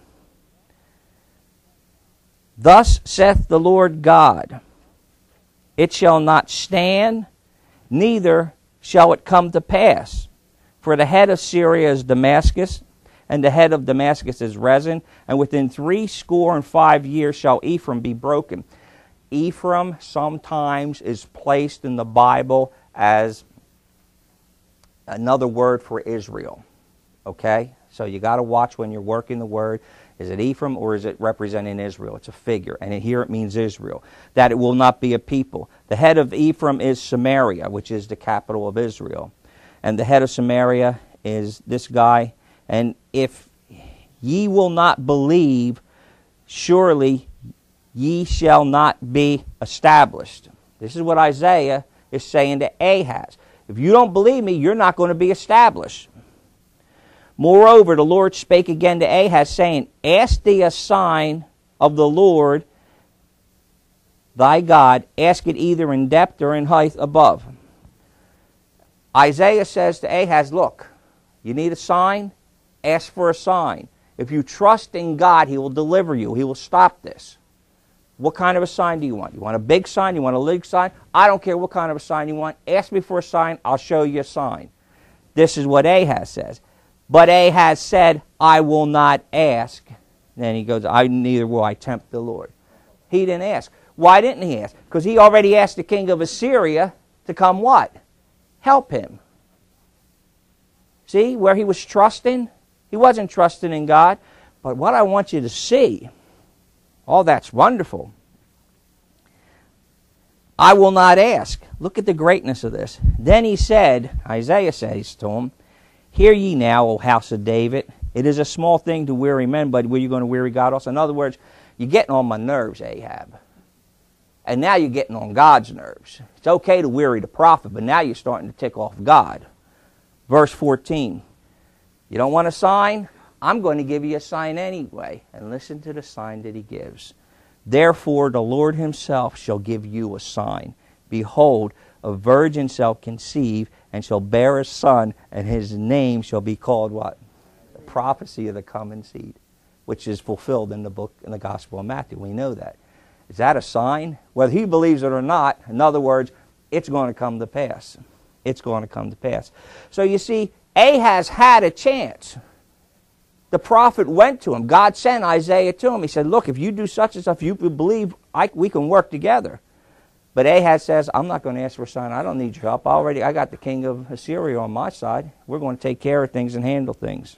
Speaker 1: Thus saith the Lord God, it shall not stand, neither shall it come to pass. For the head of Syria is Damascus, and the head of Damascus is Rezin, and within three score and five years shall Ephraim be broken. Ephraim sometimes is placed in the Bible as another word for Israel. Okay? So you got to watch when you're working the word. Is it Ephraim or is it representing Israel? It's a figure, and here it means Israel. That it will not be a people. The head of Ephraim is Samaria, which is the capital of Israel. And the head of Samaria is this guy. And if ye will not believe, surely ye shall not be established. This is what Isaiah is saying to Ahaz. If you don't believe me, you're not going to be established. Moreover, the Lord spake again to Ahaz, saying, ask thee a sign of the Lord thy God, ask it either in depth or in height above. Isaiah says to Ahaz, look, you need a sign? Ask for a sign. If you trust in God, He will deliver you. He will stop this. What kind of a sign do you want? You want a big sign? You want a little sign? I don't care what kind of a sign you want. Ask me for a sign. I'll show you a sign. This is what Ahaz says. But Ahaz said, I will not ask. Then he goes, I neither will I tempt the Lord. He didn't ask. Why didn't he ask? Because he already asked the king of Assyria to come what? Help him. See where he was trusting? He wasn't trusting in God. But what I want you to see, all that's wonderful. I will not ask. Look at the greatness of this. Then he said, Isaiah says to him, hear ye now, O house of David. It is a small thing to weary men, but were you going to weary God also? In other words, you're getting on my nerves, Ahab. And now you're getting on God's nerves. It's okay to weary the prophet, but now you're starting to tick off God. Verse fourteen. You don't want a sign? I'm going to give you a sign anyway. And listen to the sign that he gives. Therefore the Lord himself shall give you a sign. Behold, a virgin shall conceive and shall bear a son, and his name shall be called what? The prophecy of the coming seed, which is fulfilled in the book, in the Gospel of Matthew. We know that. Is that a sign? Whether he believes it or not, in other words, it's going to come to pass. It's going to come to pass. So you see, Ahaz had a chance. The prophet went to him. God sent Isaiah to him. He said, look, if you do such and such, you believe, I, we can work together. But Ahaz says, I'm not going to ask for a sign. I don't need your help. I already, I got the king of Assyria on my side. We're going to take care of things and handle things.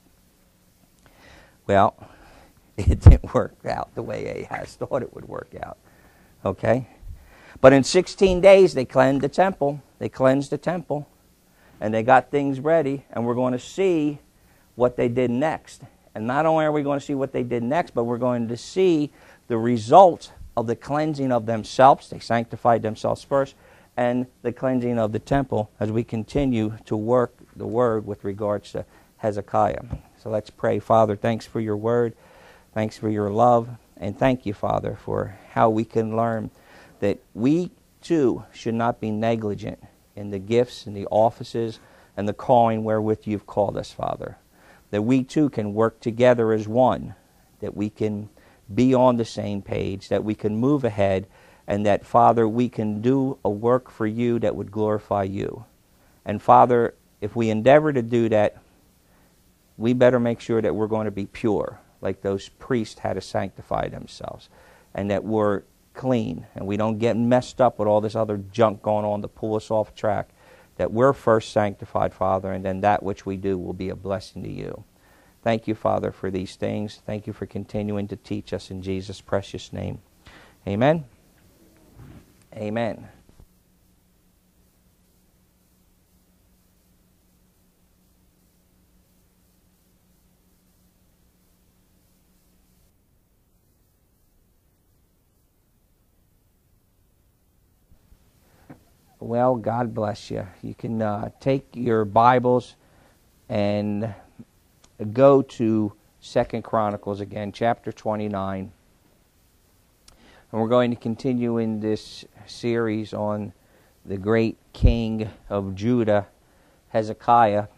Speaker 1: Well, it didn't work out the way Ahaz thought it would work out. Okay? But in sixteen days, they cleansed the temple. They cleansed the temple. And they got things ready. And we're going to see what they did next. And not only are we going to see what they did next, but we're going to see the results of the cleansing of themselves. They sanctified themselves first. And the cleansing of the temple as we continue to work the word with regards to Hezekiah. So let's pray. Father, thanks for your word. Thanks for your love. And thank you, Father, for how we can learn that we, too, should not be negligent in the gifts and the offices and the calling wherewith you've called us, Father. That we, too, can work together as one. That we can be on the same page. That we can move ahead. And that, Father, we can do a work for you that would glorify you. And, Father, if we endeavor to do that, we better make sure that we're going to be pure. like those priests had to sanctify themselves, and that we're clean and we don't get messed up with all this other junk going on to pull us off track, that we're first sanctified, Father, and then that which we do will be a blessing to you. Thank you, Father, for these things. Thank you for continuing to teach us in Jesus' precious name. Amen. Amen. Well, God bless you. You can uh, take your Bibles and go to Second Chronicles again, chapter twenty-nine. And we're going to continue in this series on the great king of Judah, Hezekiah.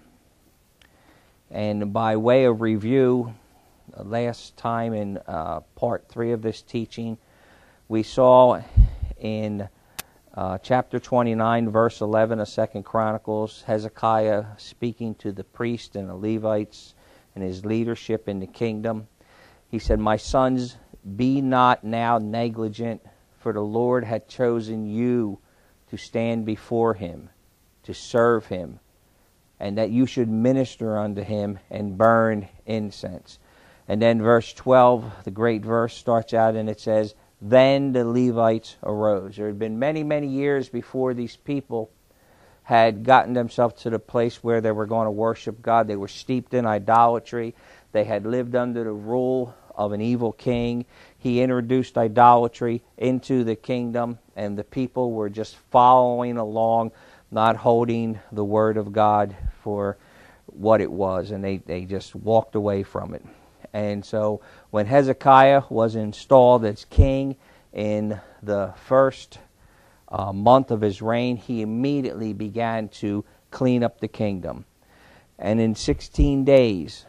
Speaker 1: And by way of review, last time in uh, part three of this teaching, we saw in Uh, chapter twenty-nine, verse eleven of Second Chronicles, Hezekiah speaking to the priests and the Levites and his leadership in the kingdom. He said, "My sons, be not now negligent, for the Lord hath chosen you to stand before him, to serve him, and that you should minister unto him and burn incense." And then verse twelve, the great verse, starts out and it says, "Then the Levites arose." There had been many, many years before these people had gotten themselves to the place where they were going to worship God. They were steeped in idolatry. They had lived under the rule of an evil king. He introduced idolatry into the kingdom, and the people were just following along, not holding the word of God for what it was, and they, they just walked away from it. And so when Hezekiah was installed as king in the first uh, month of his reign, he immediately began to clean up the kingdom. And in sixteen days,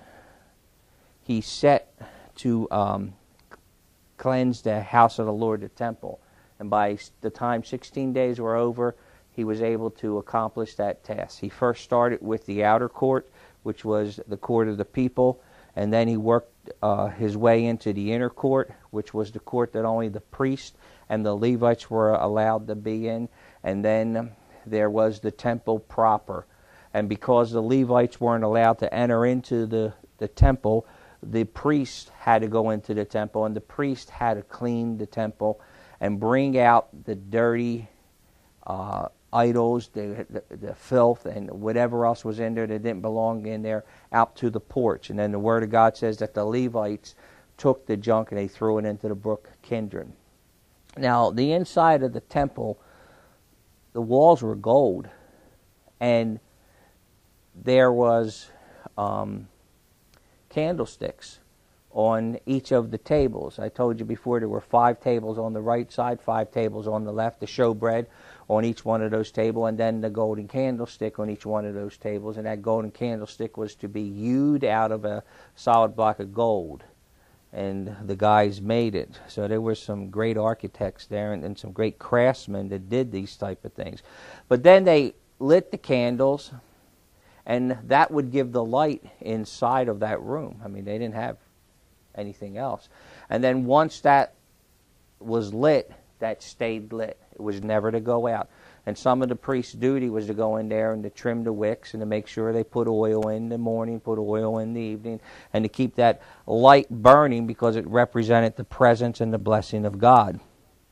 Speaker 1: he set to um, cleanse the house of the Lord, the temple. And by the time sixteen days were over, he was able to accomplish that task. He first started with the outer court, which was the court of the people. And then he worked uh, his way into the inner court, which was the court that only the priest and the Levites were allowed to be in. And then there was the temple proper. And because the Levites weren't allowed to enter into the, the temple, the priest had to go into the temple, and the priest had to clean the temple and bring out the dirty uh, idols, the, the, the filth, and whatever else was in there that didn't belong in there, out to the porch. And then the Word of God says that the Levites took the junk and they threw it into the brook Kidron. Now, the inside of the temple, the walls were gold, and there was um, candlesticks on each of the tables. I told you before there were five tables on the right side, five tables on the left, the showbread on each one of those tables, and then the golden candlestick on each one of those tables. And that golden candlestick was to be hewed out of a solid block of gold. And the guys made it. So there were some great architects there and, and some great craftsmen that did these type of things. But then they lit the candles, and that would give the light inside of that room. I mean, they didn't have anything else. And then once that was lit, that stayed lit. It was never to go out. And some of the priest's duty was to go in there and to trim the wicks and to make sure they put oil in the morning, put oil in the evening, and to keep that light burning because it represented the presence and the blessing of God.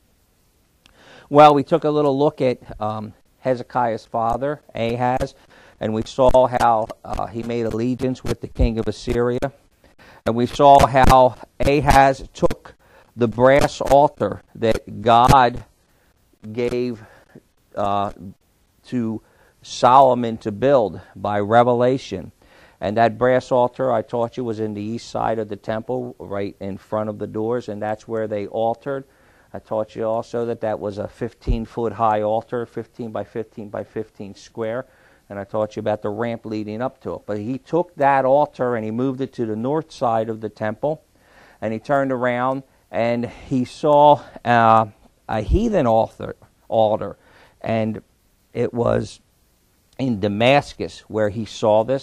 Speaker 1: Well, we took a little look at um, Hezekiah's father, Ahaz, and we saw how uh, he made allegiance with the king of Assyria. And we saw how Ahaz took the brass altar that God gave uh, to Solomon to build by revelation. And that brass altar, I taught you, was in the east side of the temple, right in front of the doors, and that's where they altered. I taught you also that that was a fifteen-foot high altar, fifteen by fifteen by fifteen square. And I taught you about the ramp leading up to it. But he took that altar and he moved it to the north side of the temple. And he turned around and he saw uh, a heathen altar, altar. And it was in Damascus where he saw this.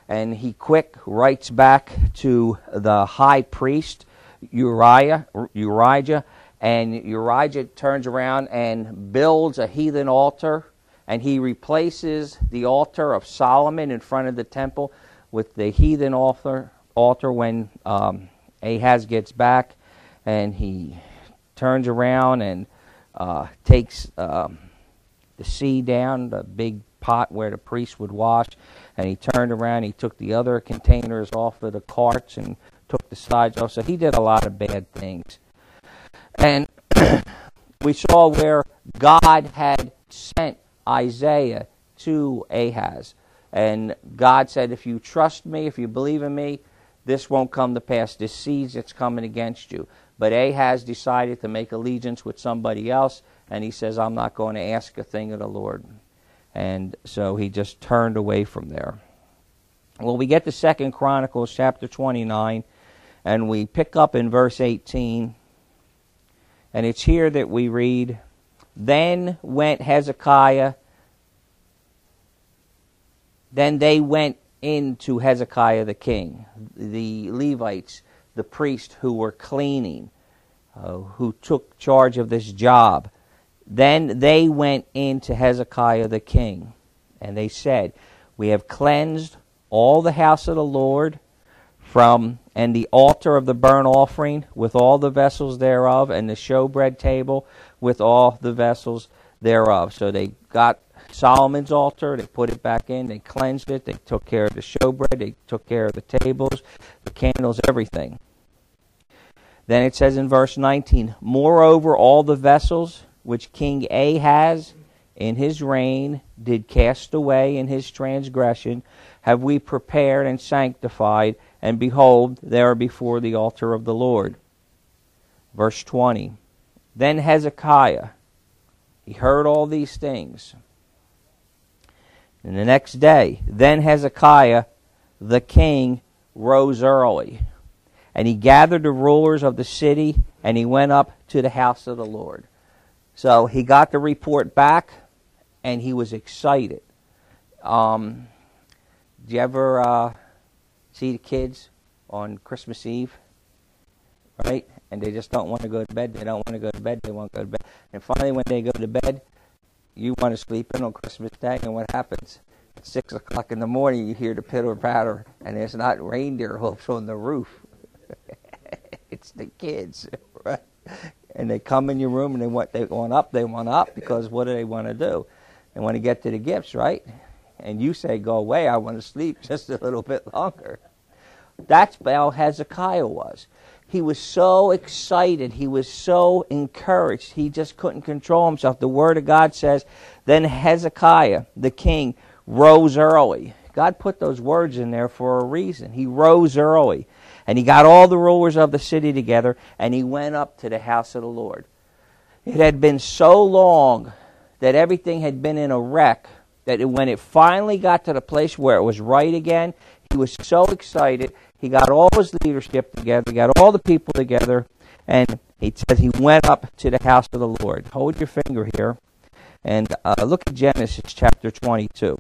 Speaker 1: And he quick writes back to the high priest, Uriah, Urijah, and Urijah turns around and builds a heathen altar, and he replaces the altar of Solomon in front of the temple with the heathen altar, altar when um, Ahaz gets back, and he turns around and uh, takes um, the sea down, the big pot where the priest would wash, and he turned around, he took the other containers off of the carts and took the sides off. So he did a lot of bad things. And we saw where God had sent Isaiah to Ahaz. And God said, if you trust me, if you believe in me, this won't come to pass. This siege that's coming against you. But Ahaz decided to make allegiance with somebody else, and he says, I'm not going to ask a thing of the Lord. And so he just turned away from there. Well, we get to Second Chronicles chapter twenty-nine, and we pick up in verse eighteen. And it's here that we read, Then went Hezekiah, then they went into Hezekiah the king, the Levites, the priests who were cleaning, uh, who took charge of this job. Then they went into Hezekiah the king, and they said, We have cleansed all the house of the Lord from and the altar of the burnt offering with all the vessels thereof, and the showbread table with all the vessels thereof. So they got Solomon's altar, they put it back in, they cleansed it, they took care of the showbread, they took care of the tables, the candles, everything. Then it says in verse nineteen, Moreover, all the vessels which King Ahaz in his reign did cast away in his transgression, have we prepared and sanctified, and behold, they are before the altar of the Lord. Verse twenty, Then Hezekiah, he heard all these things. And the next day, then Hezekiah the king rose early, and he gathered the rulers of the city, and he went up to the house of the Lord. So he got the report back, and he was excited. Um, do you ever uh, see the kids on Christmas Eve? Right? And they just don't want to go to bed. They don't want to go to bed. They won't go to bed. And finally, when they go to bed, you want to sleep in on Christmas Day, and what happens? At six o'clock in the morning, you hear the pitter-patter, and there's not reindeer hoofs on the roof. It's the kids, right? And they come in your room, and they want they want up, they want up, because what do they want to do? They want to get to the gifts, right? And you say, go away, I want to sleep just a little bit longer. That's how Hezekiah was. He was so excited. He was so encouraged. He just couldn't control himself. The Word of God says, Then Hezekiah, the king, rose early. God put those words in there for a reason. He rose early. And he got all the rulers of the city together, and he went up to the house of the Lord. It had been so long that everything had been in a wreck that when it finally got to the place where it was right again, he was so excited. He got all his leadership together, he got all the people together, and he says he went up to the house of the Lord. Hold your finger here, and uh, look at Genesis chapter twenty-two.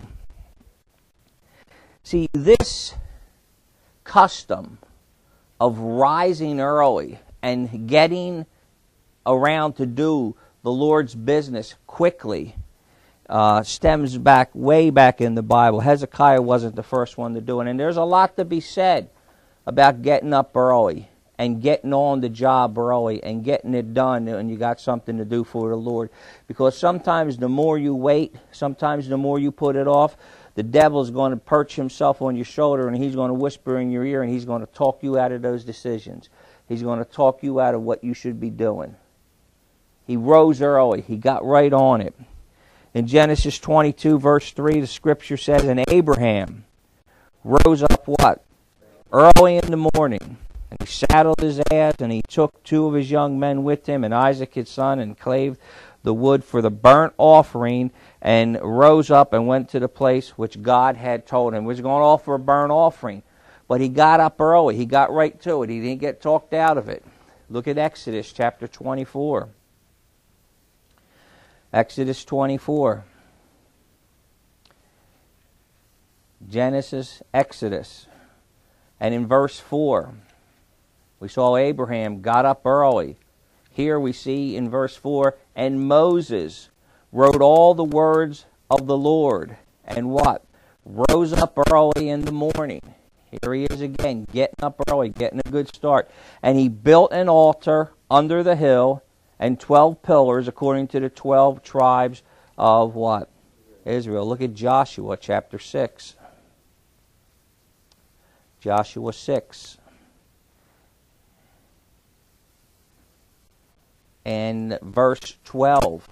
Speaker 1: See, this custom of rising early and getting around to do the Lord's business quickly uh, stems back way back in the Bible. Hezekiah wasn't the first one to do it, and there's a lot to be said about getting up early and getting on the job early and getting it done, and you got something to do for the Lord. Because sometimes the more you wait, sometimes the more you put it off, the devil's going to perch himself on your shoulder, and he's going to whisper in your ear, and he's going to talk you out of those decisions. He's going to talk you out of what you should be doing. He rose early. He got right on it. In Genesis twenty-two, verse three, the scripture says, And Abraham rose up what? Early in the morning. And he saddled his ass, and he took two of his young men with him, and Isaac his son, and clave the wood for the burnt offering, and rose up and went to the place which God had told him. He was going to offer a burnt offering. But he got up early. He got right to it. He didn't get talked out of it. Look at Exodus chapter twenty-four. Exodus twenty-four. Genesis, Exodus. And in verse four, we saw Abraham got up early. Here we see in verse four, and Moses wrote all the words of the Lord. And what? Rose up early in the morning. Here he is again, getting up early, getting a good start. And he built an altar under the hill and twelve pillars according to the twelve tribes of what? Israel. Look at Joshua chapter six. Joshua six. And verse twelve.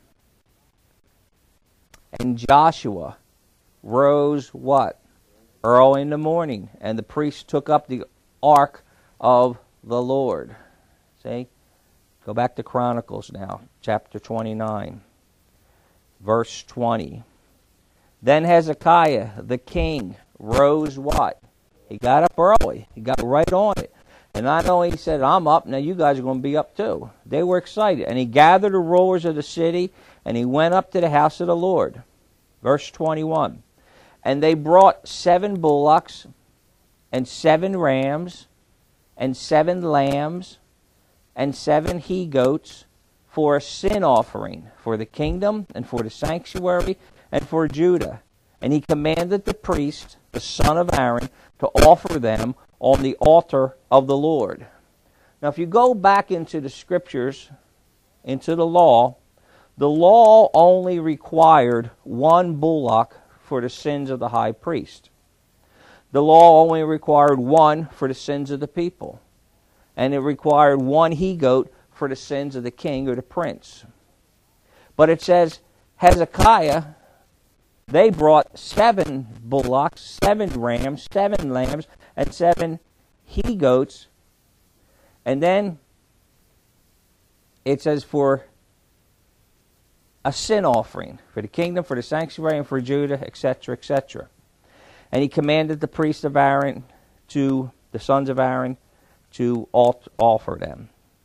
Speaker 1: And Joshua rose what? Early in the morning, and the priest took up the ark of the Lord. See? Go back to Chronicles now, chapter twenty-nine, verse twenty. Then Hezekiah, the king, rose what? He got up early. He got right on it. And not only he said, I'm up, now you guys are going to be up too. They were excited. And he gathered the rulers of the city, and he went up to the house of the Lord. Verse twenty-one. And they brought seven bullocks, and seven rams, and seven lambs, and seven he-goats for a sin offering for the kingdom, and for the sanctuary, and for Judah. And he commanded the priest, the son of Aaron, to offer them on the altar of the Lord. Now, if you go back into the scriptures, into the law, the law only required one bullock for the sins of the high priest. The law only required one for the sins of the people. And it required one he-goat for the sins of the king or the prince. But it says, Hezekiah, they brought seven bullocks, seven rams, seven lambs, and seven he-goats. And then it says for a sin offering for the kingdom, for the sanctuary, and for Judah, et cetera, et cetera. And he commanded the priests of Aaron to, the sons of Aaron, to offer them.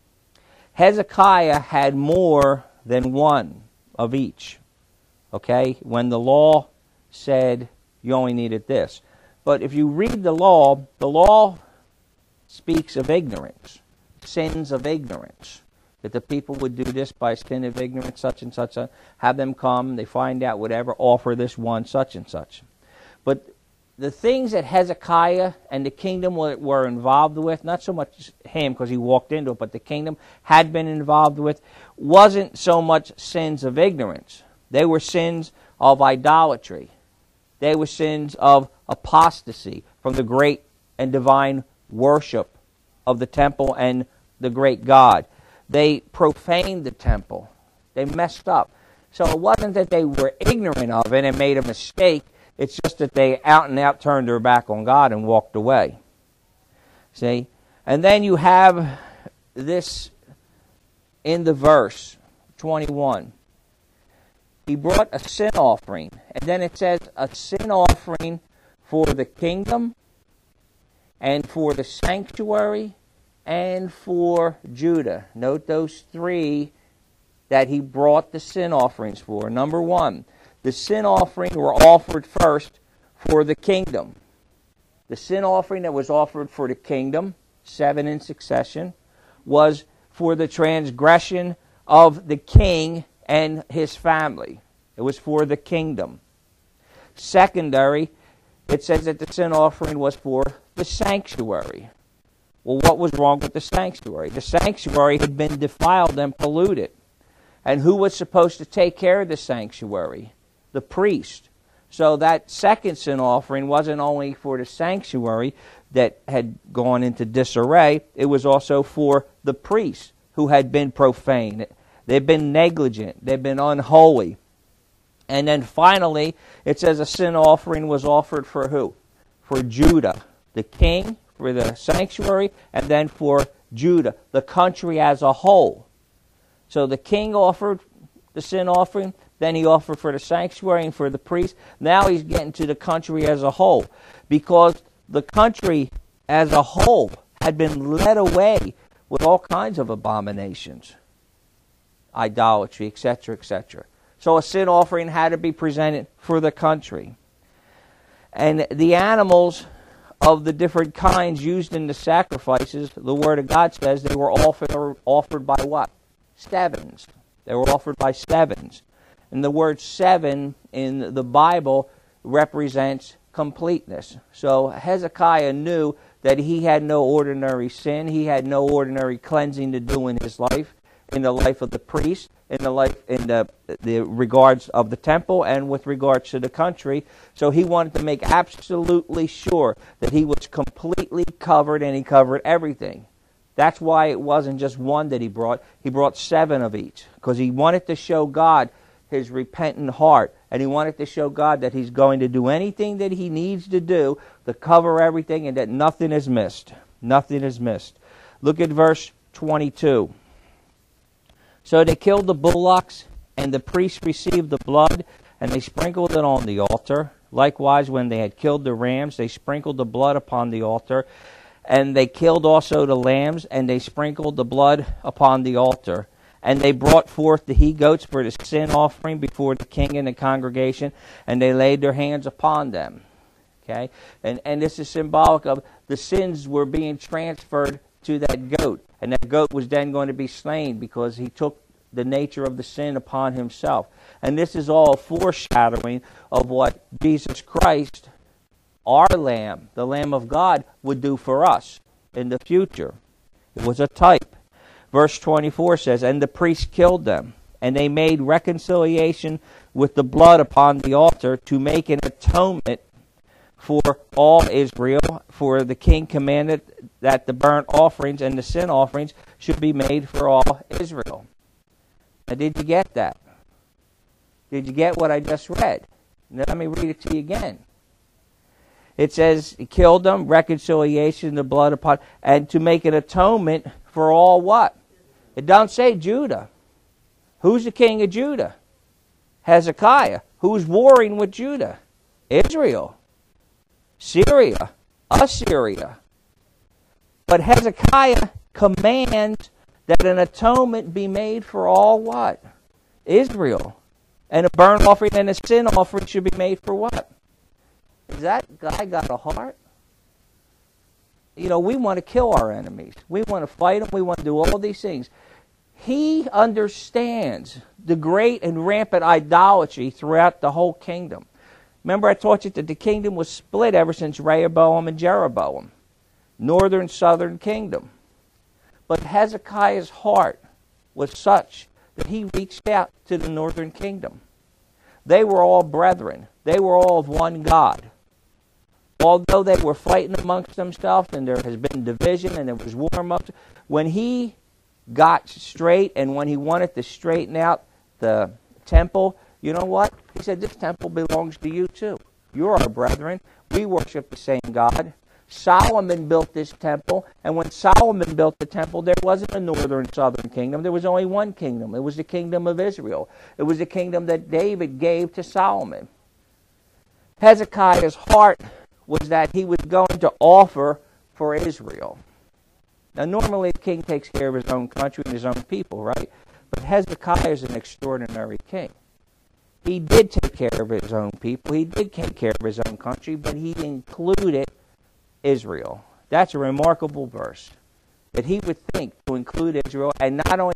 Speaker 1: Hezekiah had more than one of each. Okay? When the law said you only needed this. But if you read the law, the law speaks of ignorance, sins of ignorance. That the people would do this by sin of ignorance, such and such, have them come, they find out whatever, offer this one, such and such. But the things that Hezekiah and the kingdom were involved with, not so much him because he walked into it, but the kingdom had been involved with, wasn't so much sins of ignorance. They were sins of idolatry. They were sins of apostasy from the great and divine worship of the temple and the great God. They profaned the temple. They messed up. So it wasn't that they were ignorant of it and made a mistake. It's just that they out and out turned their back on God and walked away. See? And then you have this in the verse twenty-one. He brought a sin offering. And then it says a sin offering for the kingdom and for the sanctuary and for Judah. Note those three that he brought the sin offerings for. Number one, the sin offering were offered first for the kingdom. The sin offering that was offered for the kingdom, seven in succession, was for the transgression of the king and his family. It was for the kingdom. Secondary, it says that the sin offering was for the sanctuary. Well, what was wrong with the sanctuary? The sanctuary had been defiled and polluted. And who was supposed to take care of the sanctuary? The priest. So that second sin offering wasn't only for the sanctuary that had gone into disarray, it was also for the priests who had been profane. They'd been negligent. They'd been unholy. And then finally, it says a sin offering was offered for who? For Judah, the king, for the sanctuary, and then for Judah, the country as a whole. So the king offered the sin offering, then he offered for the sanctuary and for the priest. Now he's getting to the country as a whole, because the country as a whole had been led away with all kinds of abominations, idolatry, et cetera, et cetera. So a sin offering had to be presented for the country. And the animals of the different kinds used in the sacrifices, the Word of God says they were offered, offered by what? Sevens. They were offered by sevens. And the word seven in the Bible represents completeness. So Hezekiah knew that he had no ordinary sin. He had no ordinary cleansing to do in his life, in the life of the priest, in the life, in the, the regards of the temple, and with regards to the country. So he wanted to make absolutely sure that he was completely covered, and he covered everything. That's why it wasn't just one that he brought. He brought seven of each, because he wanted to show God his repentant heart, and he wanted to show God that he's going to do anything that he needs to do to cover everything, and that nothing is missed. Nothing is missed. Look at verse twenty-two. So they killed the bullocks, and the priests received the blood, and they sprinkled it on the altar. Likewise, when they had killed the rams, they sprinkled the blood upon the altar. And they killed also the lambs, and they sprinkled the blood upon the altar. And they brought forth the he-goats for the sin offering before the king and the congregation, and they laid their hands upon them. Okay? And, and this is symbolic of the sins were being transferred to that goat. And that goat was then going to be slain because he took the nature of the sin upon himself. And this is all foreshadowing of what Jesus Christ, our Lamb, the Lamb of God, would do for us in the future. It was a type. Verse twenty-four says, and the priests killed them, and they made reconciliation with the blood upon the altar to make an atonement for all Israel. For the king commanded that the burnt offerings and the sin offerings should be made for all Israel. Now, did you get that? Did you get what I just read? Now, let me read it to you again. It says, he killed them, reconciliation, the blood upon, and to make an atonement for all what? It doesn't say Judah. Who's the king of Judah? Hezekiah. Who's warring with Judah? Israel. Syria. Assyria. But Hezekiah commands that an atonement be made for all what? Israel. And a burnt offering and a sin offering should be made for what? Is that guy got a heart? You know, we want to kill our enemies. We want to fight them. We want to do all these things. He understands the great and rampant idolatry throughout the whole kingdom. Remember I taught you that the kingdom was split ever since Rehoboam and Jeroboam. Northern, southern kingdom. But Hezekiah's heart was such that he reached out to the northern kingdom. They were all brethren. They were all of one God. Although they were fighting amongst themselves and there has been division and there was war amongst them, when he got straight and when he wanted to straighten out the temple, you know what? He said, this temple belongs to you too. You're our brethren. We worship the same God. Solomon built this temple, and when Solomon built the temple, there wasn't a northern and southern kingdom. There was only one kingdom. It was the kingdom of Israel. It was the kingdom that David gave to Solomon. Hezekiah's heart was that he was going to offer for Israel. Now, normally a king takes care of his own country and his own people, right? But Hezekiah is an extraordinary king. He did take care of his own people. He did take care of his own country, but he included Israel. That's a remarkable verse. That he would think to include Israel, and not only